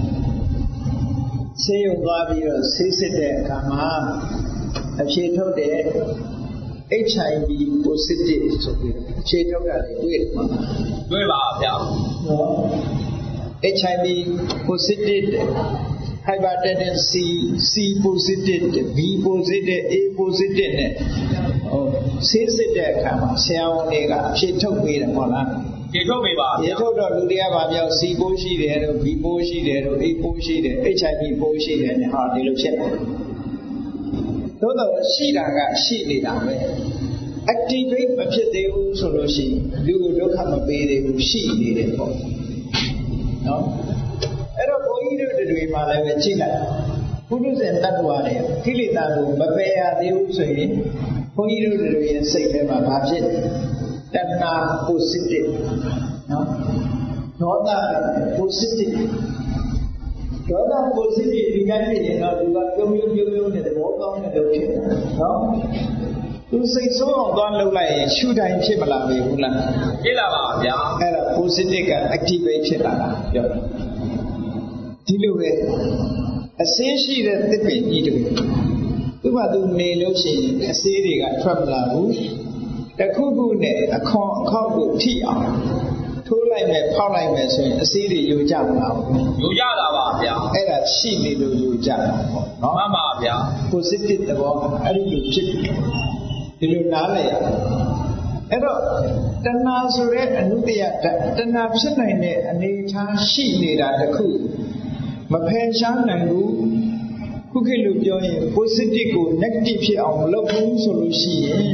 ဆေးရုံသွားပြီးတော့ဆေးစစ်တဲ့အခါမှာအဖြေထုတ်တဲ့ H I V positive ဆိုပြီးအဖြေထုတ်တာတွေတွေ့တယ်ပေါ့တွေ့ပါဗျာနော် H I V positive hepatitis C C positive B positive A positive နဲ့ဟိုဆေးစစ်တဲ့အခါမှာဆရာဝန်တွေကဖြေထုတ်ပေးတယ်ပေါ့လားဖြေထုတ်ပေးပါဖြေထုတ်တော့လူတွေကဗာပြော C ပိုးရှိတယ်တို့ B ပိုးရှိတယ်တို့ A ပိုးရှိတယ် H I V ပိုးရှိတယ်နဲ့ဟာဒီလိုဖြစ်တယ်သို့တော့ရှိတာကရှိနေတာပဲ activate မဖြစ်သေးဘူးဆိုလို့ရှိရင်လူကိုဒုက္ခမပေးသေးဘူးရှိနေတယ်ပေါ့နော်အဲ့တော့ဘုန်းကြီးတို့တွေမှာလည်းပဲကြည့်လိုက်ပုရုဇဉ်တ attva တွေကိလေသာကိုမပယ်ရသေးဘူးဆိုရင်ဘုန်းကြီးတို့တွေရဲ့စိတ်ထဲမှာဘာဖြစ်တဏှာ positive နော်ဒေါသ positive ဒေါသ positive ဒီတိုင်းဖြစ်ရင်တော့သူကပြုံးပြုံးပြုံးပြုံးနဲ့သဘောကောင်းတဲ့လုပ်ဖြစ်တယ်နော်သူစိတ်ဆိုးအောင်သွားလုပ်လိုက်ရင်ရှုတိုင်းဖြစ်မလာဘူးလားဖြစ်လာပါဗျာအဲ့ဒါ positive က activate ဖြစ်လာတာပြောတယ်ဒီလိုပဲအစင်းရှိတဲ့သစ်ပင်ကြီးတွေသူ့ဘာသူနေလို့ရှိရင်အစေးတွေကထွက်မလာဘူးတခုခုနဲ့အခွန်အခောက်ကိုထိအောင်ထိုးလိုက်မယ်ဖောက်လိုက်မယ်ဆိုရင်အစေးတွေယိုကျမလာဘူးယိုကျတာပါဗျာအဲ့ဒါရှိနေလို့ယိုကျတာပေါ့နော်မှန်ပါဗျာ positive သဘောအဲ့ဒီလိုဖြစ်ဒီလိုနားလည်ရအဲ့တော့တဏှာဆိုတဲ့အနုတ္တယတဏှာဖြစ်နိုင်တဲ့အနေအထားရှိနေတာတခုမဖယ်ရှားနိုင်ဘူးခုခေတ်လိုပြောရင် positive ကို negative ဖြစ်အောင်မလုပ်ဘူးဆိုလို့ရှိရင်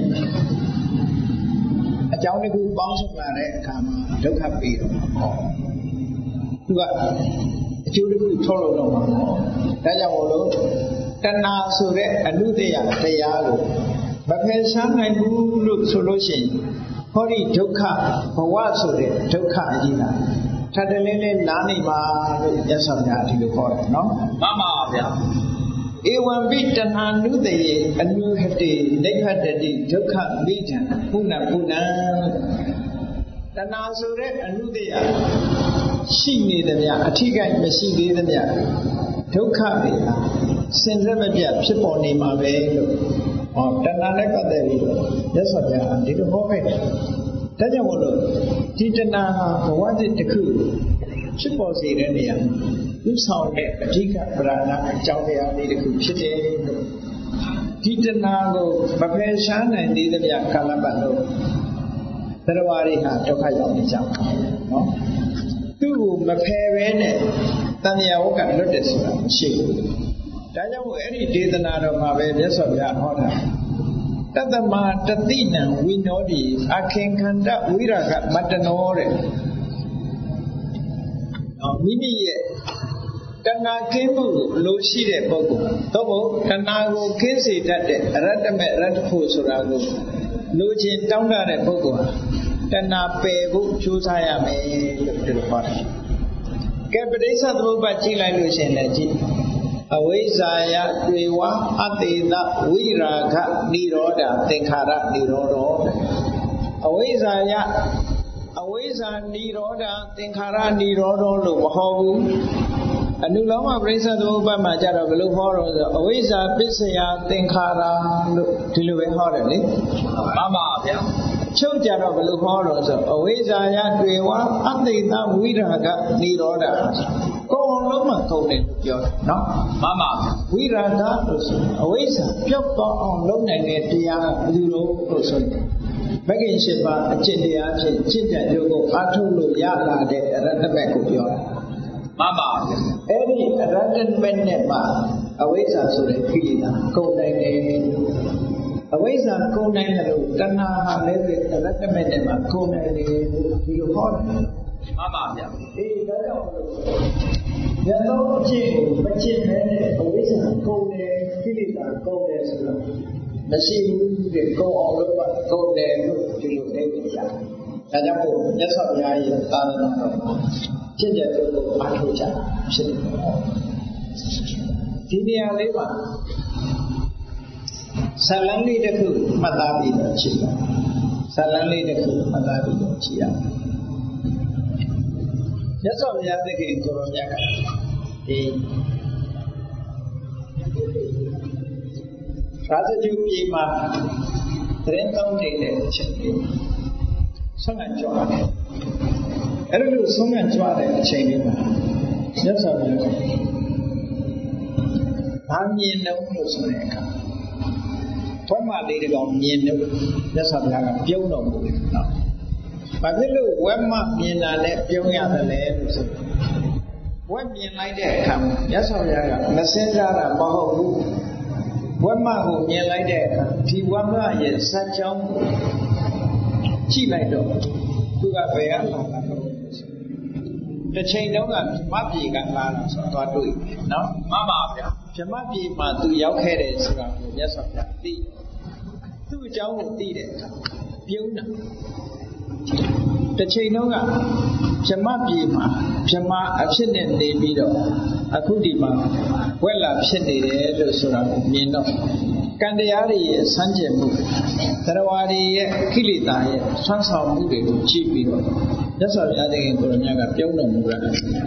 အကြောင်းတစ်ခုပေါင်းစုံလာတဲ့အခါမှာဒုက္ခပေးတော့မှာပေါ့သူကအကျိုးတစ်ခုထုတ်လို့တော့မှာပေါ့ဒါကြောင့်မို့လို့တဏှာဆိုတဲ့အနုတ္တယတရားကိုမဖယ်ရှားနိုင်ဘူးလို့ဆိုလို့ရှိရင်ဟောဒီဒုက္ခဘဝဆိုတဲ့ဒုက္ခအကြီးတာထပ်တလင်းလေးနားနေပါလို့ရသော်များဒီလိုခေါ်တယ်နော်မှန်ပါဗျာဧဝံပိတဏှာနုတယေအနုဟတိနိဗ္ဗတတိဒုက္ခမိဒံပုဏ္ဏပုဏ္ဏတဏှာဆိုတဲ့အနုတယရှိနေသမျှအထိကိမရှိသေးသမျှဒုက္ခတွေဟာစင်စစ်မပြတ်ဖြစ်ပေါ်နေမှာပဲလို့ဟောတဏှာနဲ့ပတ်သက်ပြီးတော့ရသော်များဒီလိုဟောခဲ့တယ်ဒါကြောင့်မို့လို့ဒီတဏှာဟာဘဝတစ်ခုဖြစ်ပေါ်စေတဲ့နေရာဥဆောင်တဲ့အဓိကပရဏအကြောင်းတရားလေးတစ်ခုဖြစ်တယ်လို့ဒီတဏှာကိုမဖယ်ရှားနိုင်သေးတဲ့ကာလပတ်လုံးသရဝါတွေဟာဒုက္ခရောက်နေကြပါနော်သူ့ကိုမဖယ်ဘဲနဲ့တဏှာဝကလွတ်တယ်ဆိုတာမရှိဘူးဒါကြောင့်မို့အဲ့ဒီဒေသနာတော်မှာပဲမြတ်စွာဘုရားဟောတာတတ္တမတတိနံဝိနောတိအခင်ခန္ဓဝိရာဂမတ္တနောတဲ့မိမိရဲ့တဏှာကင်းမှုကိုလိုရှိတဲ့ပုဂ္ဂိုလ်သို့မဟုတ်တဏှာကိုကင်းစေတတ်တဲ့အရတ္တမေရတ္တဖို့ဆိုတာကိုလိုချင်တောင်းတတဲ့ပုဂ္ဂိုလ်ဟာတဏှာပယ်ဖို့ကြိုးစားရမယ်လို့ဒီလိုပြောတယ်ကဲပဋိစ္စသမုပ္ပါကြည့်လိုက်လို့ရှိရင်လည်းကြည့်အဝိဇ္ဇာယတွေ့ဝအတေသဝိရာဂနိရောဓသင်္ခါရနိရောဓအဝိဇ္ဇာယအဝိဇ္ဇာနိရောဓသင်္ခါရနိရောဓလို့မဟောဘူးအနုလောမပရိစ္ဆေသမုပ္ပါမှာကြတော့ဘယ်လိုဟောတော့ဆိုအဝိဇ္ဇာပစ္စယသင်္ခါရလို့ဒီလိုပဲဟောတယ်လေမှန်ပါဗျာချုပ်ကြတော့ဘယ်လိုဟောတော့ဆိုအဝိဇ္ဇာယတွေ့ဝအတေသဝိရာဂနိရောဓကိုယ်လုံးမကုန်တယ်လို့ပြောတယ်နော်မှန်ပါဝိရာဂလို့ဆိုအဝိဇ္ဇာပျောက်သွားအောင်လုပ်နိုင်တဲ့တရားကဘယ်လိုလို့ဆိုရင်မဂ္ဂင်၈ပါးအကျင့်တရားဖြင့်ကျင့်ကြံကြိုးကိုအားထုတ်လို့ရလာတဲ့အရတ္တမေကိုပြောတာမှန်ပါအဲ့ဒီအရတ္တမေနဲ့မှာအဝိဇ္ဇာဆိုတဲ့ကိလေသာကုန်နိုင်တယ်အဝိဇ္ဇာကုန်နိုင်တယ်လို့တဏှာဟာလည်းပဲအရတ္တမေနဲ့မှာကုန်နိုင်တယ်ဒီလိုဟောတယ်မှန်ပါဗျာအေးဒါကြောင့်ရသောအကျင့်ကိုမကျင့်ဘဲနဲ့အဝိဇ္ဇာကုန်တယ်ကိလေသာကုန်တယ်ဆိုတော့မရှိဘူးတဲ့ကုန်အောင်လုပ်ပါကုန်တယ်လို့ဒီလိုသိနေကြဒါကြောင့်မို့မြတ်စွာဘုရားရဲ့သာသနာတော်မှာကျင့်ကြံကြိုးကိုအားထုတ်ကြဖြစ်တယ်ဒီနေရာလေးမှာဇာလံလေးတစ်ခုမှတ်သားပြီးတော့ကြည့်ပါဇ Suddenly the mother will cheer. That's all we have to get Koronyaka. Rather, you be my friend on the chain. Song and joy. I don't do song and joy at chain. That's all we have. I'm in no Sonaka. When my lady got me in that's how I have a few no more. But the little one month in a let young other land. When me like that come, that's how I have messenger about one month me like that. T one month is such a cheap like dog. Who got very the chain don't have Mappy got land, so I do it. No, Mamma, Jamapi, my two young headed, yes, of that. Two young did it. Puna. The chain don't have Jamapi, Jama, a chin and the middle, a Kudima, well, I've seen it, so I'm you know. Candiari, Sanjemu, Tarawari, Kilita, Sansa Mudi, cheap. That's all I think in Koronyaka, Piono Mura.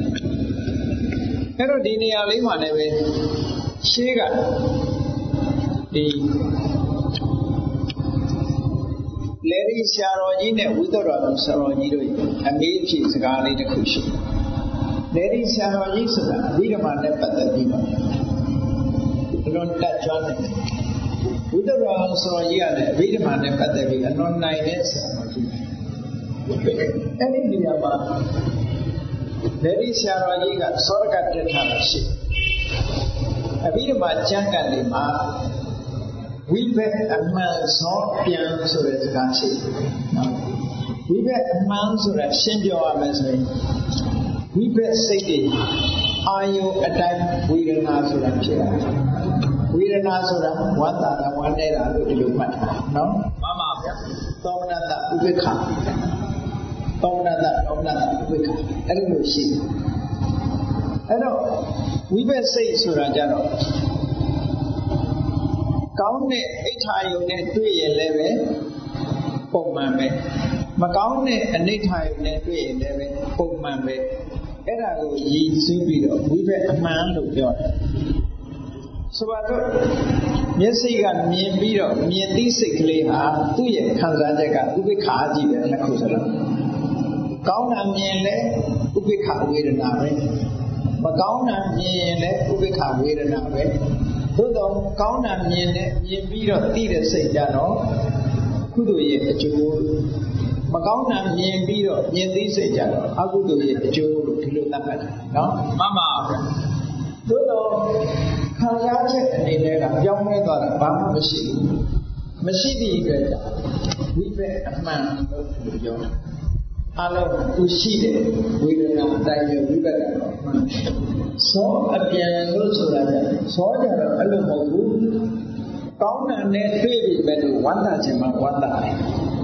Herodini Alima Neve, Shiga, the Lady Sarojine, Wither Sarojino, and made she's a garlic cushion. Lady Sarojisa, Vidama never the Dima. You don't touch on it. Wither Sarojana, Vidama never the Villa, non nine years. Any Vidama. Lady Sarojini got Sorga Tetashi. A bit of my Jangalima. We bet a man saw piano so that Gashi. We bet a man so that Shinjo Amazon. We bet Sati. Are you a time we don't answer that chair? We don't answer that one that one day I look at you. No? Mama, Tomnata Ubika. Tomnata, Tomnata Ubika. I don't know she. I know. We bet say Surajano. Count it, eight high unit, three eleven, Pomame. Macaune and eight high unit, three eleven, Pomame. Era go ye subido, we bet a man look your. So I thought, yes, he got me and beat me and these sickly are two years, Kanzaka, Ubikaji, and Nakuzala. Count and me and let Ubika with an array. Macauna, me and let Ubika with an array. Though count and me and beat of theatre say Jano, could do it a jewel. Macauna, me and beat of these say Jano, I would do it a jewel to look at it. No? Mamma. Though Kanzaka and a young man got a bomb machine. Machine, we bet a man to the young. Hello, to see it, we will not die here, we better. So, a piano, so that, so that a little more count and then baby, but one time, one time.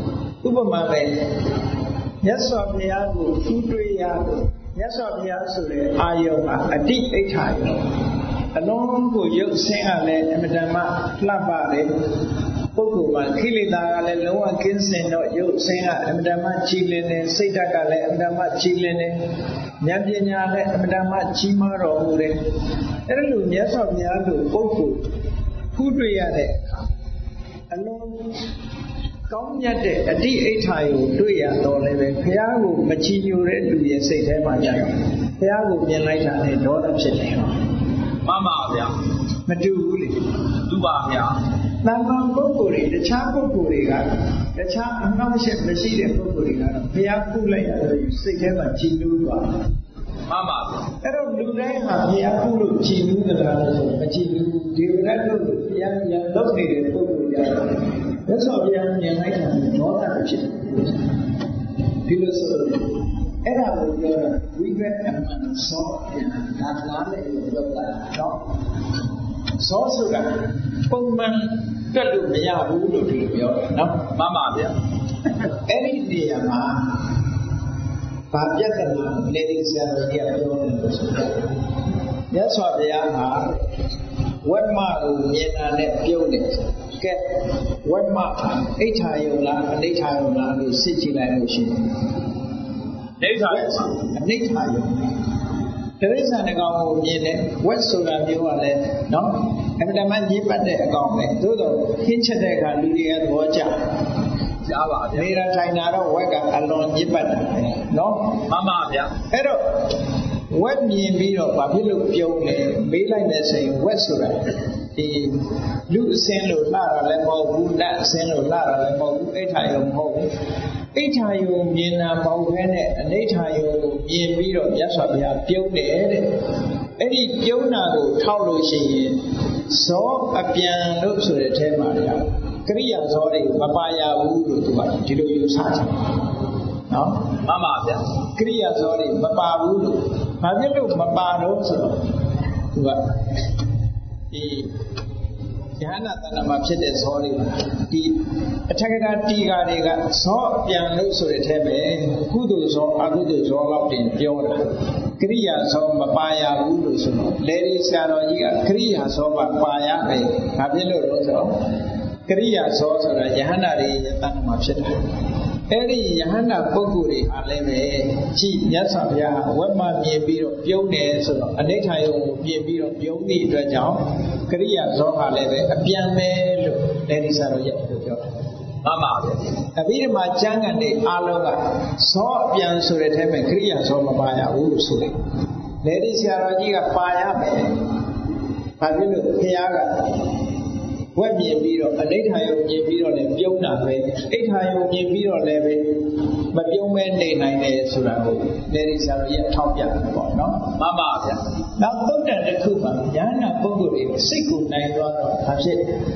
Ubama, yes, of the Yago, two, three Yago, yes, of the Yago, Ayo, a deep eight high. A long go, you sing a let, and Madama, Flabare. Pokuma, Kilida, Loa Kinsen, no, you sing a Madama Chilene, Setaka, Madama Chilene, Nyabina, Madama Chimaro, Elu, yes of the Alu, Poku, Pudriade, alone, come yet a D eight high, do ya, Dole, Piago, Machino, Red, do ya say, Temaya, Piago, Yanita, and daughter Chilene. Mama, Madu, Duba, Nanga Pokuri, the Chapokuriga, the Chap, not ship machine Pokuriga, Piaku later, you say, Heaven, Chinuba. Mama, I don't do that, Piaku, Chinu, the Rana, Chinu, Divatu, young, young, lovely Pokuria. That's all young, young, I can not have a chip. Philosophy. And I will go, we get a man saw in that land, you look like, no? So, Pullman, Pelu, Yahu, no? Mamma, any day, ma. Pajatan, ladies and gentlemen, that's what they are. One mile in a net unit. ကဲဝက်မအိဋ္ဌာယုံလားအနိဋ္ဌာယုံလားလို့စစ်ကြည့်လိုက်လို့ရှိရင်အနိဋ္ဌာယုံပါအနိဋ္ဌာယုံတရိစ္ဆာန်အကောင်ကိုမြင်တယ်ဝက်ဆိုတာမျိုးကလည်းနော်အမှန်တမ်းညစ်ပတ်တဲ့အကောင်ပဲသို့တော့ခင်းချက်တဲ့အခါလူတွေကသဘောကျကြားပါဗျာနေတာထိုင်တာတော့ဝက်ကအလွန်ညစ်ပတ်တယ်နော်မှန်ပါဗျာအဲ့တော့ဝက်မြင်ပြီးတော့ဘာဖြစ်လို့ပြုံးလဲမေးလိုက်မယ်ဆိုရင်ဝက်ဆိုတာဒီလူအစင်းလို့လှတာလည်းမဟုတ်ဘူးနတ်အစင်းလို့လှတာလည်းမဟုတ်ဘူးအိဋ္ဌာယုံမဟုတ်ဘူးအိဋ္ဌာယုံမြင်တာမဟုတ်ဘဲနဲ့အနိဋ္ဌာယုံကိုမြင်ပြီးတော့မြတ်စွာဘုရားပြုံးတယ်တဲ့အဲ့ဒီပြုံးတာကိုထောက်လို့ရှိရင်ဇောအပြန်လို့ဆိုတဲ့အထဲမှာကရိယာဇောတွေမပါရဘူးလို့သူကဒီလိုယူဆတယ်နော်မှန်ပါဗျာကရိယာဇောတွေမပါဘူးလို့ဘာဖြစ်လို့မပါတော့ဆိုတော့သူကဒီယဟနာတဏ္ဍမှာဖြစ်တဲ့ဇောတွေဒီအထက်ကတာတီဃာတွေကဇောအပြန်လို့ဆိုတဲ့အထဲပဲကုသိုလ်ဇောအကုသိုလ်ဇောလောက်တင်ပြောတာကရိယာဇောမပါရဘူးလို့ဆိုတော့လေဒီဆရာတော်ကြီးကကရိယာဇောပါပါရမယ်ဘာဖြစ်လို့လဲဆိုတော့ကရိယာဇောဆိုတာယဟနာတွေရဲ့တဏ္ဍမှာဖြစ်တာအဲ့ဒီယဟန္တာပုဂ္ဂိုလ်တွေအားလည်းပဲကြည်မြတ်စွာဘုရားဝက်မမြင်ပြီးတော့ပြုံးတယ်ဆိုတော့အနိဋ္ဌာယုံကိုမြင်ပြီးတော့ပြုံးသည့်အတွက်ကြောင့်ကရိယာဇောဟာလည်းပဲအပြန်ပဲလို့လည်းဒီစာတော်ရဲ့ပြောတာမှန်ပါဗျာအဘိဓမ္မာကျမ်းဂန်တွေအားလုံးကဇောအပြန်ဆိုတဲ့ထဲမှာကရိယာဇောမပါရဘူးလို့ဆိုတယ်လည်းဒီဆရာတော်ကြီးကပါရမယ်ဘာဖြစ်လို့ဘုရားကဝက်မြင်ပြီးတော့အနိဋ္ဌာယုံမြင်ပြီးတော့လည်းပြုံးတာပဲအိဋ္ဌာယုံမြင်ပြီးတော့လည်းပဲမပြုံးမဲနေနိုင်တယ်ဆိုတာကိုလေဒီစာရရဲ့ထောက်ပြတယ်ပေါ့နော်မှန်ပါဗျာနောက်သုတ်တန်တစ်ခုမှာဉာဏ်နာပုဂ္ဂိုလ်တွေစိတ်ကိုနိုင်သွားတော့ဘာဖြစ်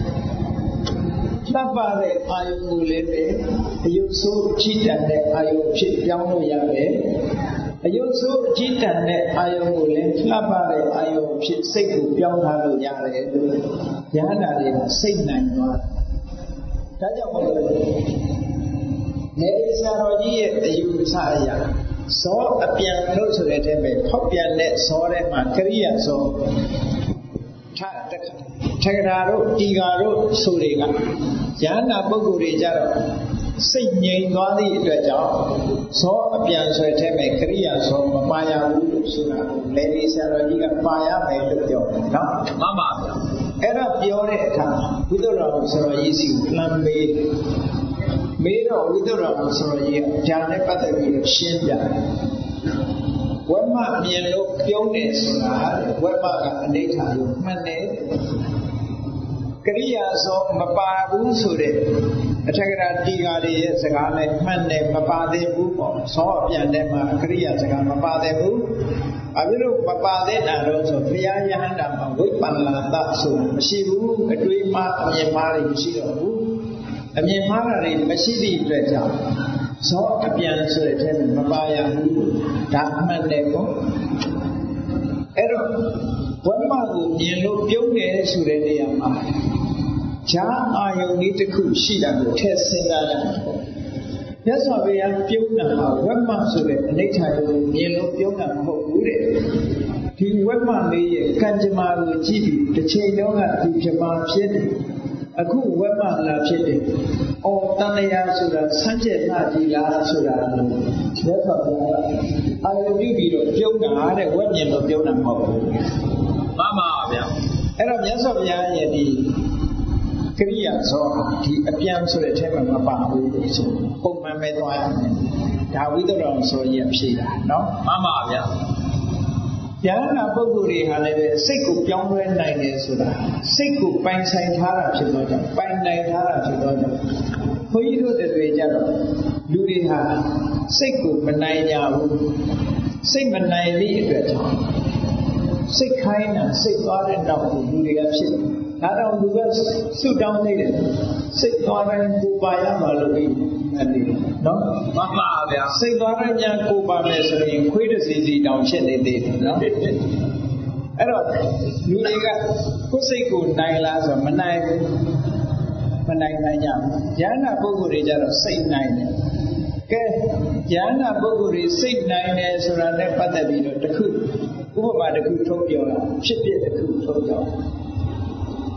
တပ်ပါတဲ့အာယုံကိုလည်းပဲအယုဆိုးကြည်တတ်တဲ့အာယုံဖြစ်ပြောင်းလို့ရတယ်အယုဆိုးကြည်တတ်တဲ့အာယုံကိုလည်းလှပတဲ့အာယုံဖြစ်စိတ်ကိုပြောင်းထားလို့ရတယ်လို့ယဟန္တာတွေကစိတ်နိုင်သွားဒါကြောင့်မို့လို့နေဆရာတော်ကြီးရဲ့အယူအဆအရာဇောအပြန်လို့ဆိုတဲ့ထဲမှာဖောက်ပြန်တဲ့ဇောထဲမှာကရိယာဇောထားတခါထက္ကရာတို့တီဃာတို့ဆိုတွေကယဟန္တာပုဂ္ဂိုလ်တွေကြတော့စိတ်ငြိမ်သွားသည့်အတွက်ကြောင့်ဇောအပြန်ဆိုတဲ့ထဲမှာကရိယာဇောမပါရဘူးလို့ဆိုတာကိုလေဒီဆရာတော်ကြီးကပါရမယ်လို့ပြောတယ်နော်မှန်ပါဗျာအဲ့တော့ပြောတဲ့အခါဝိသုဒ္ဓရာမဆရာကြီးစီကိုလှမ်းမေးမေးတော့ဝိသုဒ္ဓရာမဆရာကြီးကဉာဏ်နဲ့ပတ်သက်ပြီးတော့ရှင်းပြတယ်ဝက်မမြင်လို့ပြုံးတယ်ဆိုတာဝက်မကအနိဋ္ဌာယုံမှန်တယ်ကရိယာဇောမပါဘူးဆိုတဲ့အထက်ကရာတီဃာတွေရဲ့စကားနဲ့မှန်တယ်မပါသေးဘူးပေါ့ဇောအပြန်တဲ့မှာကရိယာစကားမပါသေးဘူးအဘိဓိမပါသေးတာတော့ဆိုဘုရားယဟန္တာမှာဝိပန္နာတဆိုတာမရှိဘူးအတွေးမှားအမြင်မှားတွေမရှိတော့ဘူးအမြင်မှားတာတွေမရှိသည့်အတွက်ကြောင့်ဇောအပြန်ဆိုတဲ့ထဲမှာမပါရဘူးဒါအမှန်တယ်ပေါ့အဲ့တော့ဝိမကိုမြင်လို့ပြုံးတယ်ဆိုတဲ့နေရာမှာဈာအာယုန်လေးတစ်ခုရှိတာကိုထည့်စဉ်းစားရမယ်ပေါ့မြတ်စွာဘုရားပြုံးတာဟာဝက်မဆိုတဲ့အနိဋ္ဌာယုံကိုမြင်လို့ပြုံးတာမဟုတ်ဘူးတဲ့ဒီဝက်မလေးရဲ့ကံကြမ္မာကိုကြည့်ပြီးတစ်ချိန်လုံးကဒီပြမဖြစ်တယ်အခုဝက်မလာဖြစ်တယ်အော်တဏှာဆိုတာဆန်းကျက်လာကြည်လားဆိုတာလို့မြတ်စွာဘုရားအာယုန်ပြုပြီးတော့ပြုံးတာတဲ့ဝက်မြင်လို့ပြုံးတာမဟုတ်ဘူးမှန်ပါဗျာအဲ့တော့မြတ်စွာဘုရားရဲ့ဒီကရိယာဇောဒီအပြန်ဆိုတဲ့အထက်မှာမပါဘူးဆိုပုံမှန်ပဲသွားရမယ်ဒါဝိသုဒ္ဓရာမဆိုရင်ဖြေတာနော်မှန်ပါဗျာယဟန္တာပုဂ္ဂိုလ်တွေဟာလည်းပဲစိတ်ကိုပြောင်းလဲနိုင်တယ်ဆိုတာစိတ်ကိုပိုင်ဆိုင်ထားတာဖြစ်တော့ကြောင့်ပိုင်နိုင်ထားတာဖြစ်တော့ကြောင့်ဘုန်းကြီးတို့တွေကြတော့လူတွေဟာစိတ်ကိုမနိုင်ကြဘူးစိတ်မနိုင်သည့်အတွက်ကြောင့်စိတ်ခိုင်းတာစိတ်သွားတဲ့နောက်ကိုလူတွေကဖြစ်တယ်ဒါတော့လူကဆုတောင်းနေတယ်စိတ်သွားတိုင်းကိုပါရမှာလို့ပြီးအဲ့ဒီနော်မှန်ပါဗျာစိတ်သွားတိုင်းညာကိုပါမယ်ဆိုရင်ခွေးတစ်စီစီတောင်ဖြစ်နေသေးတယ်နော်အဲ့တော့လူတွေကကိုယ်စိတ်ကိုနိုင်လားဆိုမနိုင်ဘူးမနိုင်နိုင်ကြဘူးဉာဏ်နာပုဂ္ဂိုလ်တွေကြတော့စိတ်နိုင်တယ်ကဲဉာဏ်နာပုဂ္ဂိုလ်တွေစိတ်နိုင်တယ်ဆိုတာနဲ့ပတ်သက်ပြီးတော့တခုဥပမာတခုထုတ်ပြောတာဖြစ်ဖြစ်တခုထုတ်ပြော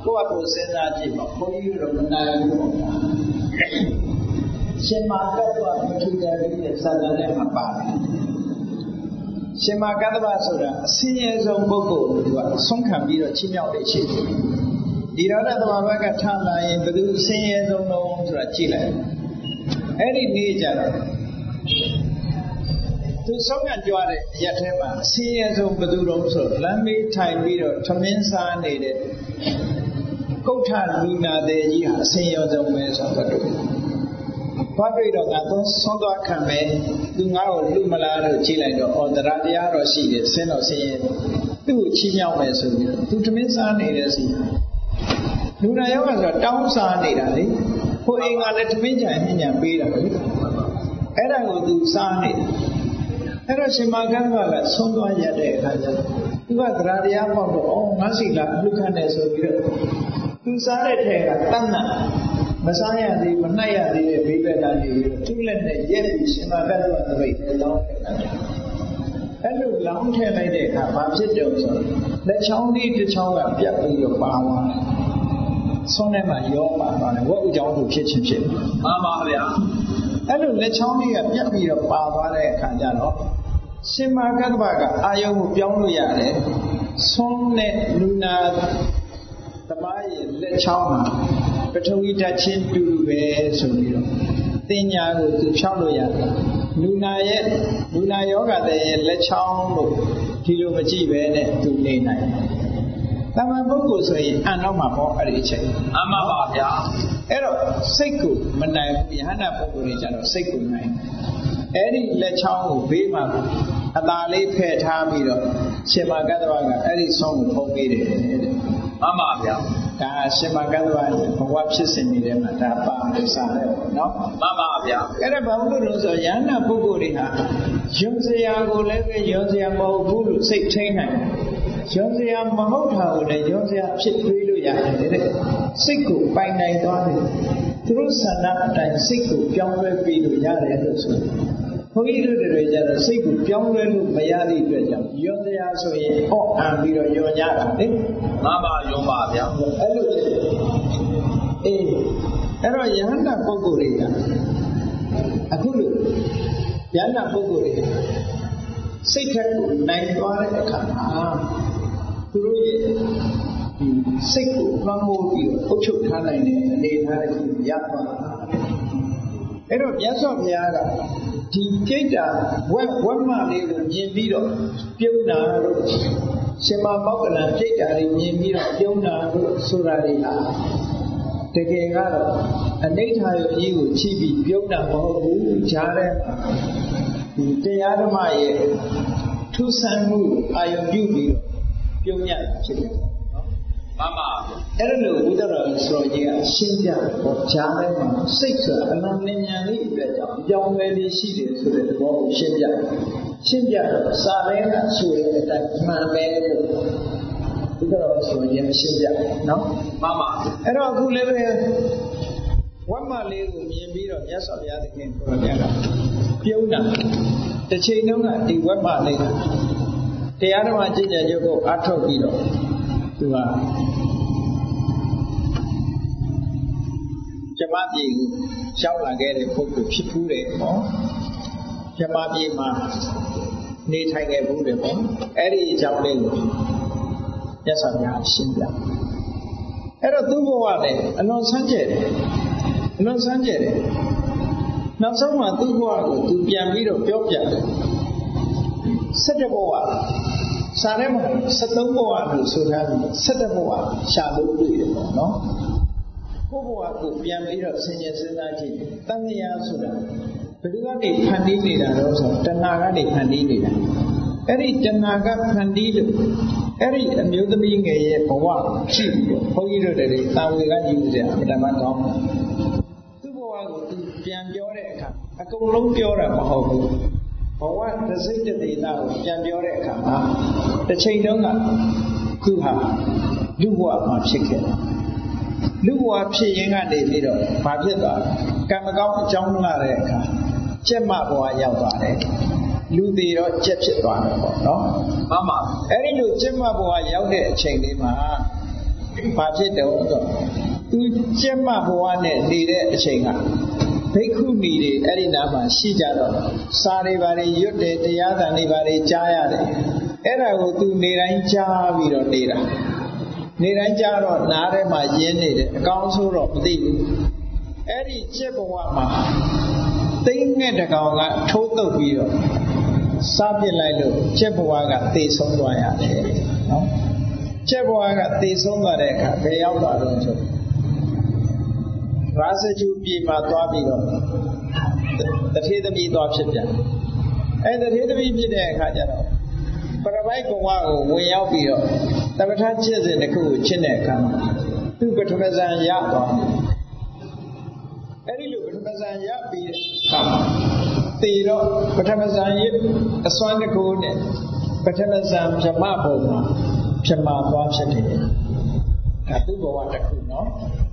ကိုယ့်အဖို့စဉ်းစားကြည့်ပါဘုန်းကြီးတို့မနိုင်ဘူးပေါ့ရှင်မာကတ္တဝမထူကြဘူးတဲ့စာတန်နဲ့မပါတယ်ရှင်မာကတ္တဝဆိုတာအစင်းရဲဆုံးပုဂ္ဂိုလ်ကိုသူကဆုံးခံပြီးတော့ချီးမြှောက်တဲ့ရှိတယ်ဒီရောဓသဘာဝကထလာရင်ဘယ်သူအစင်းရဲဆုံးလုံးဆိုတာကြည့်လိုက်အဲ့ဒီနေ့ကျတော့သူဆုံးခံကြွားတဲ့ရက်ထဲမှာအစင်းရဲဆုံးဘယ်သူတုံးဆိုလမ်းမေးထိုင်ပြီးတော့ထမင်းစားနေတဲ့ကုဋ္ဌလူနာတဲ့ကြီးဟာအစင်းရဲဆုံးပဲဆိုတော့ဘာတွေ့တော့ငါသုံးဆုံးသွားခံမယ်သူငါ့ကိုလူမလားလို့ကြည့်လိုက်တော့ဩတရားတရားတော့ရှိတယ်ဆင်းတော့ဆင်းရဲသူ့ကိုချီးမြှောက်မယ်ဆိုပြီးတော့သူထမင်းစားနေတဲ့စီလူနာယောဂဆိုတောင်းစားနေတာလေဟိုအိမ်ကလည်းထမင်းကြိုင်ညံ့ပေးတာလေအဲ့ဒါကိုသူစားနေတယ်အဲ့တော့ရှင်မာကတ္တဝကဆုံးသွားရတဲ့အခါကျတော့သူကတရားတရားပေါ့တော့ဩငါစီလာအလှခံတယ်ဆိုပြီးတော့သူစားတဲ့ထဲကတတ်နာမစားရသေးမနှိုက်ရသေးတဲ့ဘေးဘက်ကနေပြီးတော့သူ့လက်နဲ့ရက်ပြီးရှင်မာကတ္တဝသပိတ်နဲ့လောင်းထည့်လိုက်တယ်အဲ့လိုလောင်းထည့်လိုက်တဲ့အခါဘာဖြစ်တုံဆိုလက်ချောင်းလေးတစ်ချောင်းကပြတ်ပြီးတော့ပါသွားတယ်ဆုံးထဲမှာရောပါသွားတယ်ဝက်ဥကြောင်းသူဖြစ်ချင်းဖြစ်မှန်ပါဗျာအဲ့လိုလက်ချောင်းလေးကပြတ်ပြီးတော့ပါသွားတဲ့အခါကျတော့ရှင်မာကတ္တဝကအာယုံကိုပြောင်းလို့ရတယ်ဆုံးနဲ့လူနာသမားရဲ့လက်ချောင်းမှာပထဝီဓာတ်ချင်းတူပဲဆိုပြီးတော့တင်ညာကိုသူဖြောင်းလို့ရတယ်လူနာရဲ့လူနာယောဂတဲ့ရဲ့လက်ချောင်းလို့ဒီလိုမကြည့်ပဲနဲ့သူနေနိုင်တယ်။တမန်ပုဂ္ဂိုလ်ဆိုရင်အန်တော့မှာပေါ့အဲ့ဒီအချိန်အမှန်ပါဗျာအဲ့တော့စိတ်ကိုမနိုင်ဘူးယဟန္တာပုဂ္ဂိုလ်တွေကျတော့စိတ်ကိုနိုင်အဲ့ဒီလက်ချောင်းကိုဘေးမှာအသာလေးဖယ်ထားပြီးတော့ရှင်မာကတ္တဝကအဲ့ဒီဆုံးကိုဖုံးပေးတယ်တဲ့မှန်ပါဗျာဒါရှင်မာကတ္တဝရဲ့ဘဝဖြစ်စဉ်တွေထဲမှာဒါပါလို့စားတယ်ပေါ့နော်မှန်ပါဗျာအဲ့ဒါဘာလို့လို့ဆိုရဟန္တာပုဂ္ဂိုလ်တွေဟာယွန်စရာကိုလည်းပဲယွန်စရာမဟုတ်ဘူးလို့စိတ်ထိန်းနိုင်တယ်ယွန်စရာမဟုတ်တာကိုလည်းယွန်စရာဖြစ်ပြီးလို့ရတယ်တဲ့စိတ်ကိုပိုင်နိုင်သွားတယ်သူတို့ဆန္ဒအတိုင်းစိတ်ကိုပြောင်းလဲပြီးလို့ရတယ်လို့ဆိုဘုန်းကြီးတို့တွေကြတော့စိတ်ကိုပြောင်းလဲလို့မရသည့်အတွက်ကြောင့်ယွန်စရာဆိုရင်ဟော့အံပြီးတော့ယွန်ကြတာလေမှန်ပါယွန်ပါဗျာအဲ့လိုဖြစ်တယ်အေးအဲ့တော့ယဟန္တာပုဂ္ဂိုလ်တွေကအခုလိုယဟန္တာပုဂ္ဂိုလ်တွေစိတ်ထက်ကိုနိုင်သွားတဲ့အခါမှာသူတို့ရဲ့ဒီစိတ်ကိုလွှမ်းမိုးပြီးတော့အုပ်ချုပ်ထားနိုင်တဲ့အနေအထားတစ်ခုရသွားတာအဲ့တော့မြတ်စွာဘုရားကဒီကိတ္တာဝက်ဝက်မလေးကိုမြင်ပြီးတော့ပြုံးတာလို့ရှင်မမောက္ကလံကိတ္တာလေးမြင်ပြီးတော့ပြုံးတာလို့ဆိုတာတွေဟာတကယ်ကတော့အနိဋ္ဌာယကြီးကိုချိပြီးပြုံးတာမဟုတ်ဘူးကြားထဲမှာဒီတရားဓမ္မရဲ့ထူးဆန်းမှုအာယုံပြုပြီးတော့ပြုံးရတာဖြစ်တယ်မှန်ပါအဲ့ဒါလို့ဘုဒ္ဓတော်ဆိုကြီးကရှင်းပြတော့ကြားထဲမှာစိတ်ဆိုတာအလုံးဉာဏ်လေးအတွက်ကြောင့်ကြောင်းလဲလေးရှိတယ်ဆိုတဲ့သဘောကိုရှင်းပြရှင်းပြတော့စာလဲကဆိုတဲ့အတိုင်းမှန်ပဲလို့ဘုဒ္ဓတော်ဆိုကြီးကရှင်းပြနော်မှန်ပါအဲ့တော့အခုလည်းပဲဝတ်မလေးကိုမြင်ပြီးတော့မြတ်စွာဘုရားသခင်ကိုယ်တော်ကပြုံးတာတစ်ချိန်လုံးကဒီဝတ်မလေးတရားတော်ကျင့်ကြံကြုတ်ကိုအထောက်ပြီးတော့သူကဇမပြေကိုရှောက်လာခဲ့တဲ့ပုဂ္ဂိုလ်ဖြစ်ဖူးတယ်ပေါ့ဇမပြေမှာနေထိုင်ခဲ့ဘူးတယ်ပေါ့အဲ့ဒီအကြောင်းလေးကိုမြတ်စွာဘုရားရှင်းပြအဲ့တော့သူ့ဘဝနဲ့အလွန်ဆန်းကျယ်တယ်အလွန်ဆန်းကျယ်တယ်နောက်ဆုံးမှာသူ့ဘဝကိုသူပြန်ပြီးတော့ပြောပြတယ်၁၁ဘဝစာထဲမှာ၁၃ဘဝလို့ဆိုထားတယ်၁၁ဘဝရှာလို့တွေ့တယ်ပေါ့နော်ကိုယ့်ဘဝကိုပြန်ပြီးတော့ဆင်ခြင်စဉ်းစားကြည့်တဏှာဆိုတာဘယ်သူကနေဖန်တီးနေတာတော့ဆိုတဏှာကနေဖန်တီးနေတာအဲ့ဒီတဏှာကဖန်တီးလို့အဲ့ဒီအမျိုးသမီးငယ်ရဲ့ဘဝရှိပြီးတော့ဘုန်းကြီးတို့တွေတာဝေကယူစရာအမှန်တမ်းကောင်းတယ်သူ့ဘဝကိုသူပြန်ပြောတဲ့အခါအကုန်လုံးပြောတာမဟုတ်ဘူးဘဝတစ်စိတ်တစ်ဒေသကိုပြန်ပြောတဲ့အခါမှာတစ်ချိန်တုန်းကသူဟာလူဘဝမှာဖြစ်ခဲ့တယ်လူဘဝဖြစ်ရင်းကနေပြီးတော့ဘာဖြစ်သွားလဲကံမကောင်းအကြောင်းလာတဲ့အခါကျက်မဘဝရောက်သွားတယ်လူသေးတော့ကျက်ဖြစ်သွားတယ်ပေါ့နော်မှန်ပါအဲ့ဒီလိုကျက်မဘဝရောက်တဲ့အချိန်လေးမှာဘာဖြစ်တယ်ဆိုသူကျက်မှဘဝနဲ့နေတဲ့အချိန်ကဘိက္ခုနီတွေအဲ့ဒီနားမှာရှိကြတော့စာတွေဘာတွေရွတ်တယ်တရားသံတွေဘာတွေကြားရတယ်အဲ့ဒါကိုသူနေတိုင်းကြားပြီးတော့နေတာနေတိုင်းကြားတော့နားထဲမှာရင်းနေတယ်အကောင်းဆိုးတော့မသိဘူးအဲ့ဒီကျက်ဘဝမှာသိငှက်တကောင်ကထိုးတုပ်ပြီးတော့စားပြစ်လိုက်လို့ကျက်ဘဝကသေဆုံးသွားရတယ်နော်ကျက်ဘဝကသေဆုံးသွားတဲ့အခါဘယ်ရောက်သွားတော့ဆိုရာဇဂျူပြည်မှာသွားပြီးတော့တထေသမီးသွားဖြစ်ပြန်အဲတထေသမီးဖြစ်တဲ့အခါကျတော့ပရပိုက်ဘဝကိုဝင်ရောက်ပြီးတော့တပဋ္ဌာန်းကျင့်စဉ်တစ်ခုကိုရှင်းတဲ့အခါမှာသူပထမဇန်ရသွားအဲ့ဒီလိုပထမဇန်ရပြီးတဲ့အခါမှာသေတော့ပထမဇန်ရအစွမ်းတစ်ခုနဲ့ပထမဇန်ဗြဟ္မဘုံမှာပြမသွားဖြစ်တယ်ဒါသူ့ဘဝတစ်ခုနော်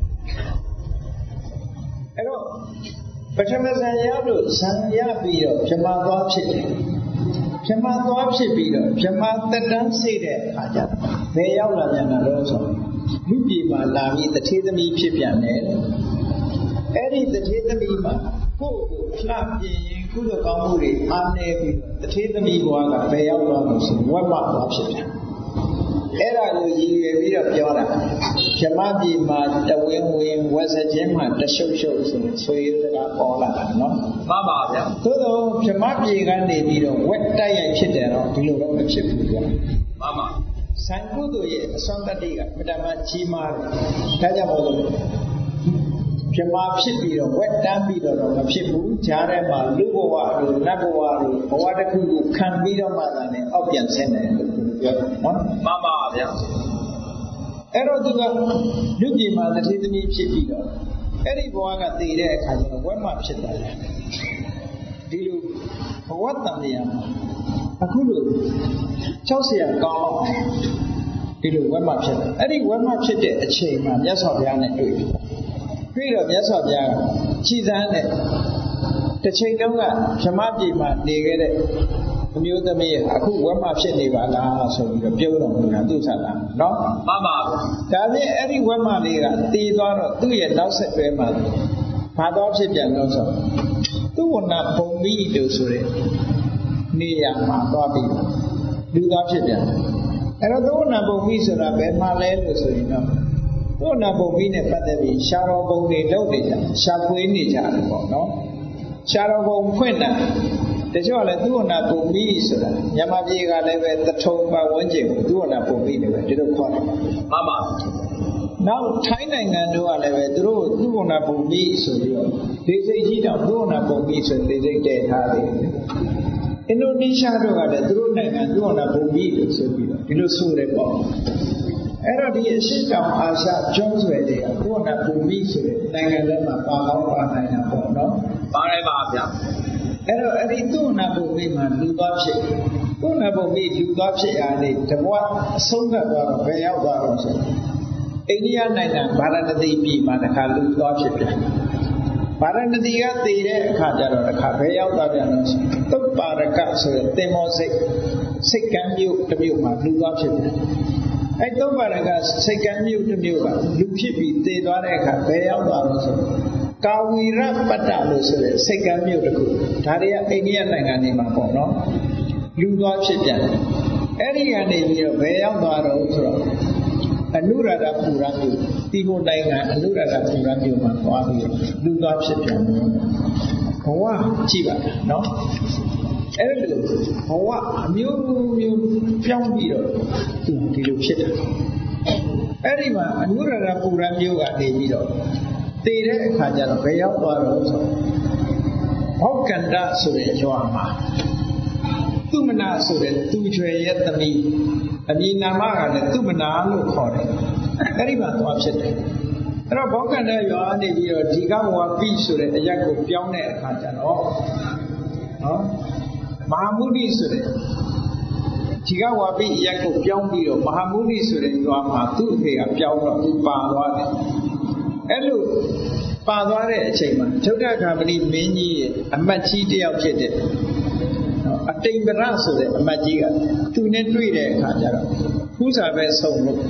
အဲ့တော့ပထမဇန်ရလို့ဇန်ရပြီးတော့ပြမသွားဖြစ်တယ်ပြမသွားဖြစ်ပြီးတော့ပြမတက်တန်းစိတ်တဲ့အခါကျတော့ဘယ်ရောက်လာပြန်တာလဲဆိုလူပြည်မှာလာပြီးတထေသမီးဖြစ်ပြန်တယ်အဲ့ဒီတထေသမီးမှာကိုယ့်ကိုလှပြင်ရင်ကုသိုလ်ကောင်းမှုတွေအားနည်းပြီးတထေသမီးဘဝကဘယ်ရောက်သွားလို့ဆိုဝက်မသွားဖြစ်ပြန်အဲ့ဒါကိုရည်ရွယ်ပြီးတော့ပြောတာဗြဟ္မပြည်မှာတဝင်းဝင်းဝက်စခြင်းမှာတရှုပ်ရှုပ်ဆိုဆွေးစကားပေါ်လာတာနော်မှန်ပါဗျာသို့တော့ဗြဟ္မပြည်ကနေပြီးတော့ဝက်တိုက်ရိုက်ဖြစ်တယ်တော့ဒီလိုတော့မဖြစ်ဘူးဗျာမှန်ပါစံကုသိုလ်ရဲ့အစွမ်းတတ္တိကပထမကြီးမားတယ်ဒါကြောင့်မို့လို့ဗြဟ္မဖြစ်ပြီးတော့ဝက်တန်းပြီးတော့တော့မဖြစ်ဘူးဂျားထဲမှာလူဘဝတို့နတ်ဘဝတို့ဘဝတစ်ခုကိုခံပြီးတော့မှသာနဲ့အောက်ပြန်ဆင်းတယ်လို့ပြောတယ်နော်မှန်ပါဗျာအဲ့တော့သူကလူပြည်မှာတထေသမီးဖြစ်ပြီးတော့အဲ့ဒီဘဝကတည်တဲ့အခါကျတော့ဝက်မဖြစ်သွားတယ်ဒီလိုဘဝတန်တရားမှာအခုလိုကြောက်เสียကောင်းအောင်ဒီလိုဝက်မဖြစ်တယ်အဲ့ဒီဝက်မဖြစ်တဲ့အချိန်မှာမြတ်စွာဘုရားနဲ့တွေ့တယ်တွေ့တော့မြတ်စွာဘုရားကကြည်စမ်းတဲ့တစ်ချိန်တုန်းကဗြဟ္မပြည်မှာနေခဲ့တဲ့အမျိုးသမီးအခုဝက်မဖြစ်နေပါလားဆိုပြီးတော့ပြောတော်မူတာသူ့ဆန္ဒနော်မှန်ပါဗျာဒါဖြင့်အဲ့ဒီဝက်မလေးကတည်သွားတော့သူ့ရဲ့နောက်ဆက်တွဲမှာဘာတော့ဖြစ်ပြန်လို့ဆိုသူ့ဝဏဘုံမိလို့ဆိုတဲ့နေရာမှာသွားပြီးလူသားဖြစ်ပြန်အဲ့တော့သူ့ဝဏဘုံမိဆိုတာဘယ်မှာလဲလို့ဆိုရင်တော့သူ့ဝဏဘုံမိနဲ့ပတ်သက်ပြီးရှားတော်ဘုံတွေလုပ်နေကြရှားဖွေးနေကြတယ်ပေါ့နော်ရှားတော်ဘုံဖွင့်တာတချို့ကလည်းသူ့ဝဏဘုံမိဆိုတာမြန်မာပြည်ကလည်းပဲတထုံပတ်ဝန်းကျင်ကိုသူ့ဝဏဘုံမိတယ်ပဲဒီလိုခေါ်တယ်မှန်ပါနောက်ထိုင်းနိုင်ငံတို့ကလည်းပဲသူတို့သူ့ဝဏဘုံမိဆိုပြီးတော့ဒေစိတ်ကြီးတောင်သူ့ဝဏဘုံမိဆိုဒေစိတ်တည်ထားတယ်အင်ဒိုနီးရှားတို့ကလည်းသူတို့နိုင်ငံသူ့ဝဏဘုံမိလို့ဆိုပြီးတော့ဒီလိုဆိုတယ်ပေါ့အဲ့တော့ဒီအရှိတောင်အာရှကျွန်းဆွယ်တွေကသူ့ဝဏဘုံမိဆိုတဲ့နိုင်ငံတွေမှာပါကောင်းပါနိုင်တာပေါ့နော်ပါတယ်ပါဗျာအဲ့တော့အဲ့ဒီသူ့နာဘုံမိမှာလူသွားဖြစ်သူ့နာဘုံမိလူသွားဖြစ်ရတဲ့တဘွားအဆုံးသတ်သွားတော့ဘယ်ရောက်သွားတော့ဆိုအိန္ဒိယနိုင်ငံဗာရာဏသီပြည်မှာတစ်ခါလူသွားဖြစ်ပြန်ဗာရာဏသီကတည်တဲ့အခါကျတော့တစ်ခါဘယ်ရောက်သွားပြန်လို့ဆိုသုပ္ပါရကဆိုတဲ့သင်္ဘောစိတ်စိတ်ကမ်းမြို့တစ်မြို့မှာလူသွားဖြစ်ပြန်အဲ့သုပ္ပါရကစိတ်ကမ်းမြို့တစ်မြို့ကလူဖြစ်ပြီးတည်သွားတဲ့အခါဘယ်ရောက်သွားလို့ဆိုကာဝီရပတ္တလို့ဆိုတဲ့စိတ်ကမ်းမြို့တစ်ခုဒါတွေကအိန္ဒိယနိုင်ငံနေမှာပေါ့နော်လူသွားဖြစ်ပြန်အဲ့ဒီကနေပြီးတော့ဘယ်ရောက်သွားတော့ဆိုတော့အနုရဒပူရမြို့ဒီကိုနိုင်ငံအနုရဒပူရမြို့မှာသွားပြီးလူသွားဖြစ်ပြန်တယ်ဘဝကြည့်ပါနော်အဲ့ဒီလိုဘဝအမျိုးမျိုးပြောင်းပြီးတော့သူဒီလိုဖြစ်တယ်အဲ့ဒီမှာအနုရဒပူရမြို့ကနေပြီးတော့တည်တဲ့အခါကျတော့ဘယ်ရောက်သွားတော့ဆိုဘောက်ကန္တဆိုတဲ့ရွာမှာသူမနာဆိုတဲ့သူကျွယ်ရဲ့သမီးအမည်နာမကလည်းသူမနာလို့ခေါ်တယ်အဲ့ဒီမှာသွားဖြစ်တယ်အဲ့တော့ဘောက်ကန္တရွာနေပြီးတော့ဒီကဝါပိဆိုတဲ့အရက်ကိုပြောင်းတဲ့အခါကျတော့နော်မဟာမုဒိဆိုတဲ့ဒီကဝါပိအရက်ကိုပြောင်းပြီးတော့မဟာမုဒိဆိုတဲ့ရွာမှာသူ့အဖေကပြောင်းတော့သူပါသွားတယ်အဲ့လိုပါသွားတဲ့အချိန်မှာဒုက္ခခာမဏိမင်းကြီးရဲ့အမတ်ကြီးတယောက်ဖြစ်တဲ့အတိမ်ပရဆိုတဲ့အမတ်ကြီးကသူနဲ့တွေ့တဲ့အခါကျတော့ခုစားပဲဆုံလို့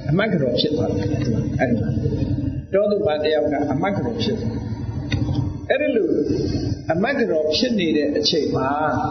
အမတ်ကတော်ဖြစ်သွားတယ်အဲ့ဒီတောသူပါတယောက်ကအမတ်ကတော်ဖြစ်တယ်အဲ့ဒီလိုအမတ်ကတော်ဖြစ်နေတဲ့အချိန်မှာ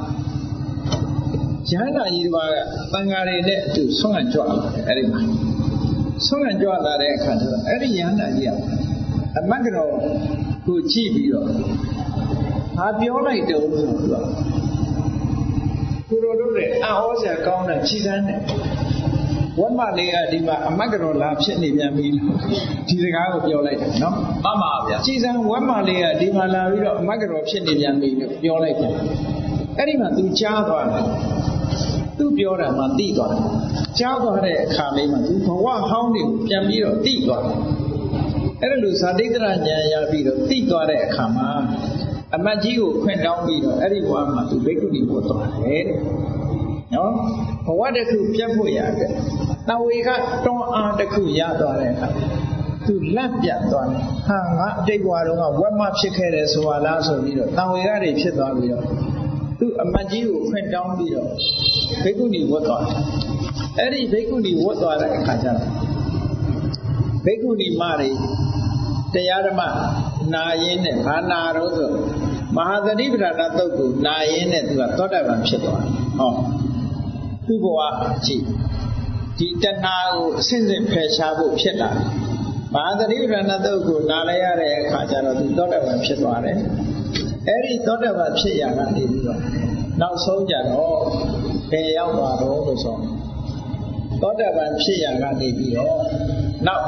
ရဟန္တာကြီးတစ်ပါးကတန်ဃာတွေနဲ့အတူဆွမ်းခံကြွလာတယ်အဲ့ဒီမှာဆွမ်းခံကြွလာတဲ့အခါကျတော့အဲ့ဒီရဟန္တာကြီးကအမတ်ကတော်ကိုကြည့်ပြီးတော့ဟာပြောလိုက်တယ်ဆိုတော့ကိုရိုတို့ရဲ့အဟောစရာကောင်းတဲ့ခြေတန်းနဲ့ဝတ်မလေးကဒီမှာအမတ်ကတော်လာဖြစ်နေပြန်ပြီလို့ဒီစကားကိုပြောလိုက်တယ်နော်မှန်ပါဗျာခြေစံဝတ်မလေးကဒီမှာလာပြီးတော့အမတ်ကတော်ဖြစ်နေပြန်ပြီလို့ပြောလိုက်တယ်အဲ့ဒီမှာ तू ကြားသွားတယ် तू ပြောတာမှသိသွားတယ်ကြားသွားတဲ့အခါလေးမှာ तू ဘဝဟောင်းတွေကိုပြန်ပြီးတော့သိသွားတယ်အဲ့ဒါလို့ဇာတိတ္တရဉာဏ်ရပြီးတော့သိသွားတဲ့အခါမှာအမတ်ကြီးကိုခွင့်တောင်းပြီးတော့အဲ့ဒီဘဝမှာ तू ဘိက္ခုနီဘဝသွားတယ်တဲ့နော်ဘဝတစ်ခုပြတ်ဖို့ရတယ်တဝေကတွန်းအားတစ်ခုရသွားတဲ့အခါသူလက်ပြတ်သွားတယ်ဟာငါအတိတ်ဘဝတုန်းကဝက်မဖြစ်ခဲ့တယ်ဆိုတာလားဆိုပြီးတော့တဝေကတွေဖြစ်သွားပြီးတော့သူအမတ်ကြီးကိုခွင့်တောင်းပြီးတော့ဘိက္ခုနီဝတ်သွားတယ်အဲ့ဒီဘိက္ခုနီဝတ်သွားတဲ့အခါကျတော့ဘိက္ခုနီမတွေတရားဓမ္မနာရင်းနဲ့ဘာနာတော့ဆိုမဟာသတိပဋ္ဌာန်သုတ်ကိုနာရင်းနဲ့သူကသောတာပန်ဖြစ်သွားတယ်ဟောသူ့ဘဝကြည့်ဒီတဏှာကိုအစဉ်စဉ်ဖယ်ရှားဖို့ဖြစ်လာမဟာသတိပဋ္ဌာန်သုတ်ကိုနားလဲရတဲ့အခါကျတော့သူသောတာပန်ဖြစ်သွားတယ်အဲ့ဒီသောတာပန်ဖြစ်ရတာနေပြီးတော့နောက်ဆုံးကြတော့ဘယ်ရောက်သွားတော့လို့ဆိုသောတာပန်ဖြစ်ရကနေပြီးတော့နောက်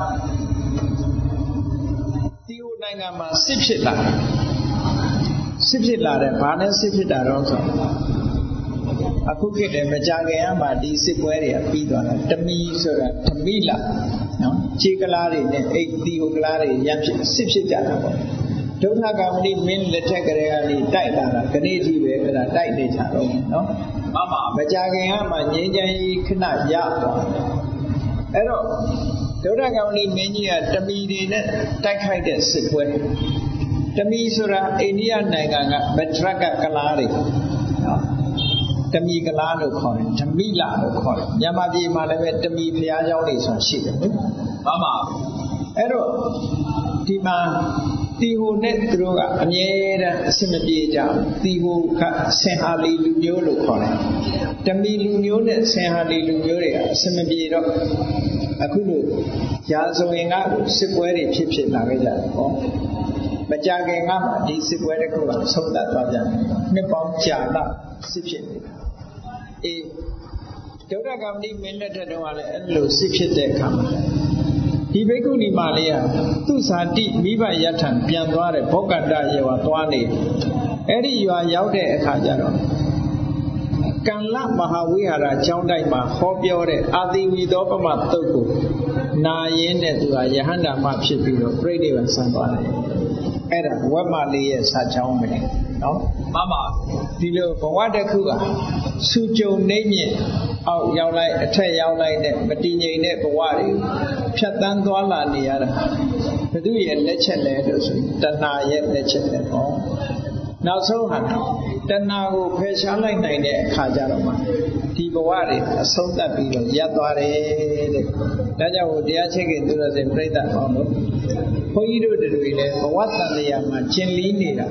ဒီဟိုနိုင်ငံမှာစစ်ဖြစ်လာစစ်ဖြစ်လာတယ်ဘာနဲ့စစ်ဖြစ်တာတော့ဆိုအခုခေတ်တည်းမကြခင်ကမှဒီစစ်ပွဲတွေကပြီးသွားတာတမီဆိုတာဓမိလာနော်ခြေကလားတွေနဲ့အိတ်တီဟိုကလားတွေရမ်းဖြစ်စစ်ဖြစ်ကြတာပေါ့ဒုက္ခကမဏိမင်းလက်ထက်ကလေးကနေတိုက်လာတာခဏတိပဲအဲ့ဒါတိုက်နေကြတော့နော်မှန်ပါမကြခင်ကမှငြိမ်းချမ်းရေးခဏရသွားအဲ့တော့ဒုက္ခကမဏိမင်းကြီးကတမီတွေနဲ့တိုက်ခိုက်တဲ့စစ်ပွဲတမီဆိုတာအိန္ဒိယနိုင်ငံကမဒရကကလားတွေနော်တမီကလားလို့ခေါ်တယ်ဓမိလာလို့ခေါ်တယ်မြန်မာပြည်မှာလည်းပဲတမီဘုရားကျောင်းတွေဆိုတာရှိတယ်နော်မှန်ပါအဲ့တော့ဒီမှာတီဟိုနဲ့သူတို့ကအမြဲတမ်းအစမပြေကြတီဟိုကဆင်ဟာလီလူမျိုးလို့ခေါ်တယ်တမီလူမျိုးနဲ့ဆင်ဟာလီလူမျိုးတွေကအစမပြေတော့အခုလို့ရာဇဝင်ကစစ်ပွဲတွေဖြစ်ဖြစ်လာခဲ့ကြတယ်ဟောမကြခင်ကမှဒီစစ်ပွဲတစ်ခုကဆုံးသက်သွားကြတယ်နှစ်ပေါင်းကြာလာစစ်ဖြစ်နေတာအေးဒုက္ခကမ္မတိမင်းလက်ထက်တုန်းကလည်းအဲ့လိုစစ်ဖြစ်တဲ့အခါမှာဒီဘိက္ခုနီမလေးကသူ့ဇာတိမိဘယထံပြန်သွားတယ်ဘောဂတရေဝသွားနေအဲ့ဒီရွာရောက်တဲ့အခါကျတော့ကံလမဟာဝိဟာရကျောင်းတိုက်မှာဟောပြောတဲ့အာတိဝီသောပမသုတ်ကိုနာရင်းနဲ့သူကယဟန္တာမဖြစ်ပြီးတော့ပြိဋိဘံဆံသွားတယ်အဲ့ဒါဝက်မလေးရဲ့စာချောင်းပဲနော်မှန်ပါဒီလိုဘဝတစ်ခုကစူကြုံနေမြင့်အောက်ရောက်လိုက်အထက်ရောက်လိုက်တဲ့မတည်ငြိမ်တဲ့ဘဝတွေဖြတ်တန်းသွားလာနေရတာဘုသူရဲ့လက်ချက်လဲလို့ဆိုရင်တဏှာရဲ့လက်ချက်လဲပေါ့နောက်ဆုံးဟာတဏှာကိုဖယ်ရှားလိုက်နိုင်တဲ့အခါကျတော့မှဒီဘဝတွေအဆုံးသတ်ပြီးတော့ရပ်သွားတယ်တဲ့ဒါကြောင့်ဟိုတရားချစ်ခင်သူတော်စင်ပြိဿအောင်လို့ဘုန်းကြီးတို့တွေလည်းဘဝတန်တရားမှာကျင်လီးနေတာ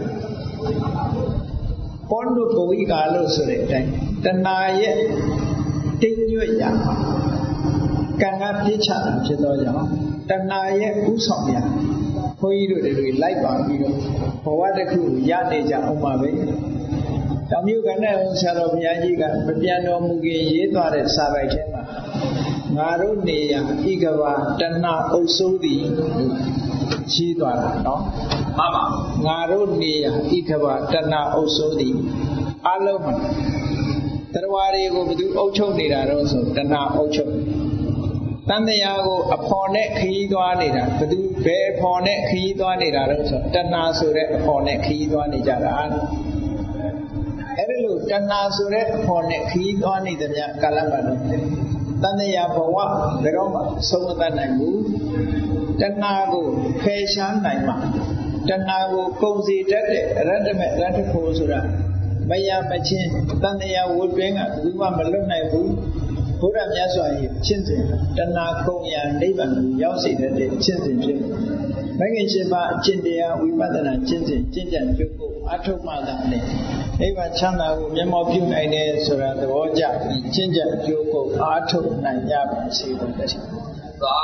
ပေါဏုပဝိကာလို့ဆိုတဲ့အတိုင်းတဏှာရဲ့တိမ်ညွတ်ရာကံကပြစ်ချတာဖြစ်သောကြောင့်တဏှာရဲ့ဥဆောင်ရာဘုန်းကြီးတို့တွေလိုက်ပါပြီးတော့ဘဝတစ်ခုရနေကြအောင်ပါပဲတောင်မြုပ်ကနဲ့ဆရာတော်ဘုရားကြီးကမပြန်တော်မူခင်ရေးသွားတဲ့စာပိုက်ထဲမှာငါတို့နေရာဣဂဝတဏှာအုပ်စိုးသည်ရှိသွားတာနော်မှန်ပါငါတို့နေရာဣဂဝတဏှာအုပ်စိုးသည်အလုံးမှာတရားတွေကိုဘယ်သူအုပ်ချုပ်နေတာတော့ဆိုတဏှာအုပ်ချုပ်တန်တရားကိုအဖော်နဲ့ခရီးသွားနေတာဘယ်သူဘယ်အဖော်နဲ့ခရီးသွားနေတာတော့ဆိုတဏှာဆိုတဲ့အဖော်နဲ့ခရီးသွားနေကြတာအဲ့ဒီလိုတဏှာဆိုတဲ့အဖော်နဲ့ခရီးသွားနေသမျှကာလပတ်လုံးတန်တရားဘဝဘယ်တော့မှဆုံးမတတ်နိုင်ဘူးတဏှာကိုဖယ်ရှားနိုင်မှာတဏှာကိုကုန်စီတတ်တဲ့အရတ္တမေအရတ္တဖို့ဆိုတာမယမချင်းတန်တရားဝတ်တွင်းကဘူးမှမလွတ်နိုင်ဘူးဘုရားမြတ်စွာဘုရားချင်းစဉ်တဏှာကုန်ရနိဗ္ဗာန်ကိုရောက်စေတဲ့ချင်းစဉ်ဖြစ်တယ်။မဂ္ဂင်ရှင်ပါအကျင့်တရားဝိပဿနာချင်းစဉ်ကျင့်ကြံကြိုးကိုအထုတ်မှသာလေနိဗ္ဗာန်ချမ်းသာကိုမျက်မှောက်ပြုနိုင်တယ်ဆိုတာသဘောကျပြီးကျင့်ကြံကြိုးကိုအထုတ်နိုင်ကြပါစေလို့တည်း။သာ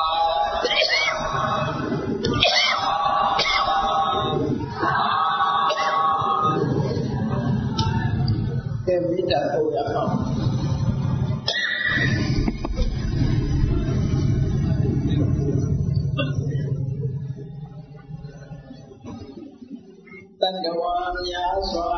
ကဲမိတ္တဟောရအောင်တန်တဝါများစွာ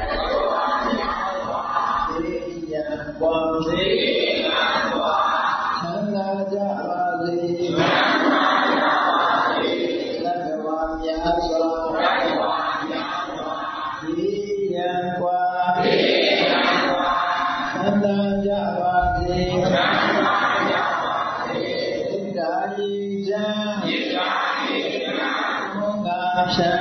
သေယံဝံသေယံဝါသံဃာကြပါစေသံဃာကြပါစေတန်တဝါများစွာတန်တဝါများစွာသေယံဝါသေယံဝါသံဃာကြပါစေသံဃာကြပါစေဣဒ္ဓာယိဇံဣဒ္ဓာယိဇံမောဃဖြံ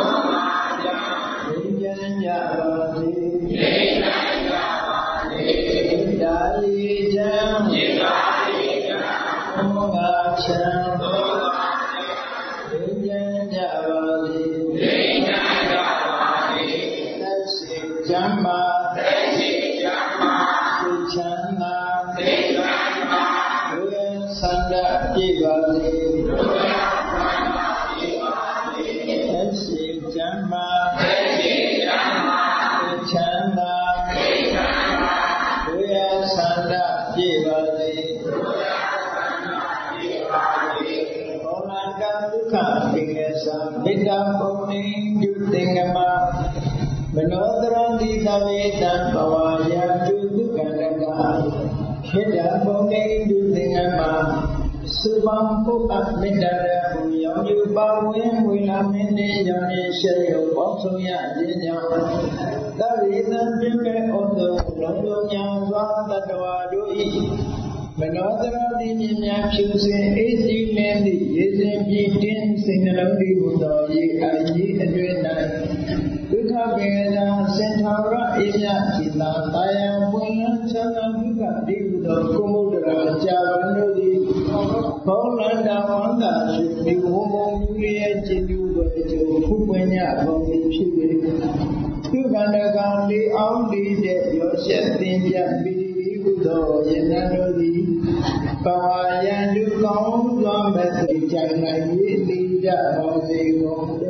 ကြပါစေဒိဋ္ဌိကြပါစေဒိဋ္ဌာယိဇံဒိဋ္ဌာယိဇံမောဃဖြံမောဃဖြံဒိဋ္ဌိကြပါစေဒိဋ္ဌိကြပါစေသက်ရှိဓမ္မာသက်ရှိဓမ္မာသိချမ်းသာသိချမ်းသာဘုရားဆန္ဒပြည့်ပါစေဘုရားဆန္ဒပြည့်ပါစေသက်ရှိဓမ္မာသက်ရှိဓမ္မာချမ်းသာသိချမ်းသာဘုရားဆန္ဒပြည့်ပါစေဘုရားဆန္ဒပြည့်ပါစေဘောနကဒုက္ခသင်္ကေသမေတ္တာပုံနေပြုသင်္ကမမနောတရတိသဝေတံဘဝယာတုဒုက္ခရကခေတ္တပုံနေပြုသင်္ကမသုဘံပုပ္ပမေတ္တာရဟူရောင်ယူပါဝင်ဝေလာမင်းနေရောင်ရရှိရုံပေါင်းဆုံးရခြင်းကြောင့်သဗ္ဗေသံပြည့်မဲ့ဩဇုလုံးလုံးညာစွာတတ္တဝါတို့၏မနောတရတိမြင်များဖြူစင်အေးစီလင်းသည့်ရေစင်ပြည့်တင်းစိတ်နှလုံးသည်ဟူသောရေအကြီးအတွင်း၌ဒုက္ခပေသာစင်ထာဝရအေးမြจิตာတာယံပွင့်လန်းချမ်းသာဒုက္ခသည်ဟူသောကုမုဒ္ဒရာကြာပန်တို့သည်ဘောလန္တာဝန္တာရှိဒီဝုံဘုံယူရဲ့ကျင့်ပြုသောအကျိုးဖူးပွင့်ညဘုံသည်ဖြစ်၍သူကန္တကံလေးအောင်လေးတဲ့ရောရှက်သင်ပြပြီးဒီဟုသောယန္တတို့သည်ဘဝယံဒုက္ခသောမဲ့တိကြိုင်နိုင်၍နေကြပါစေကုန်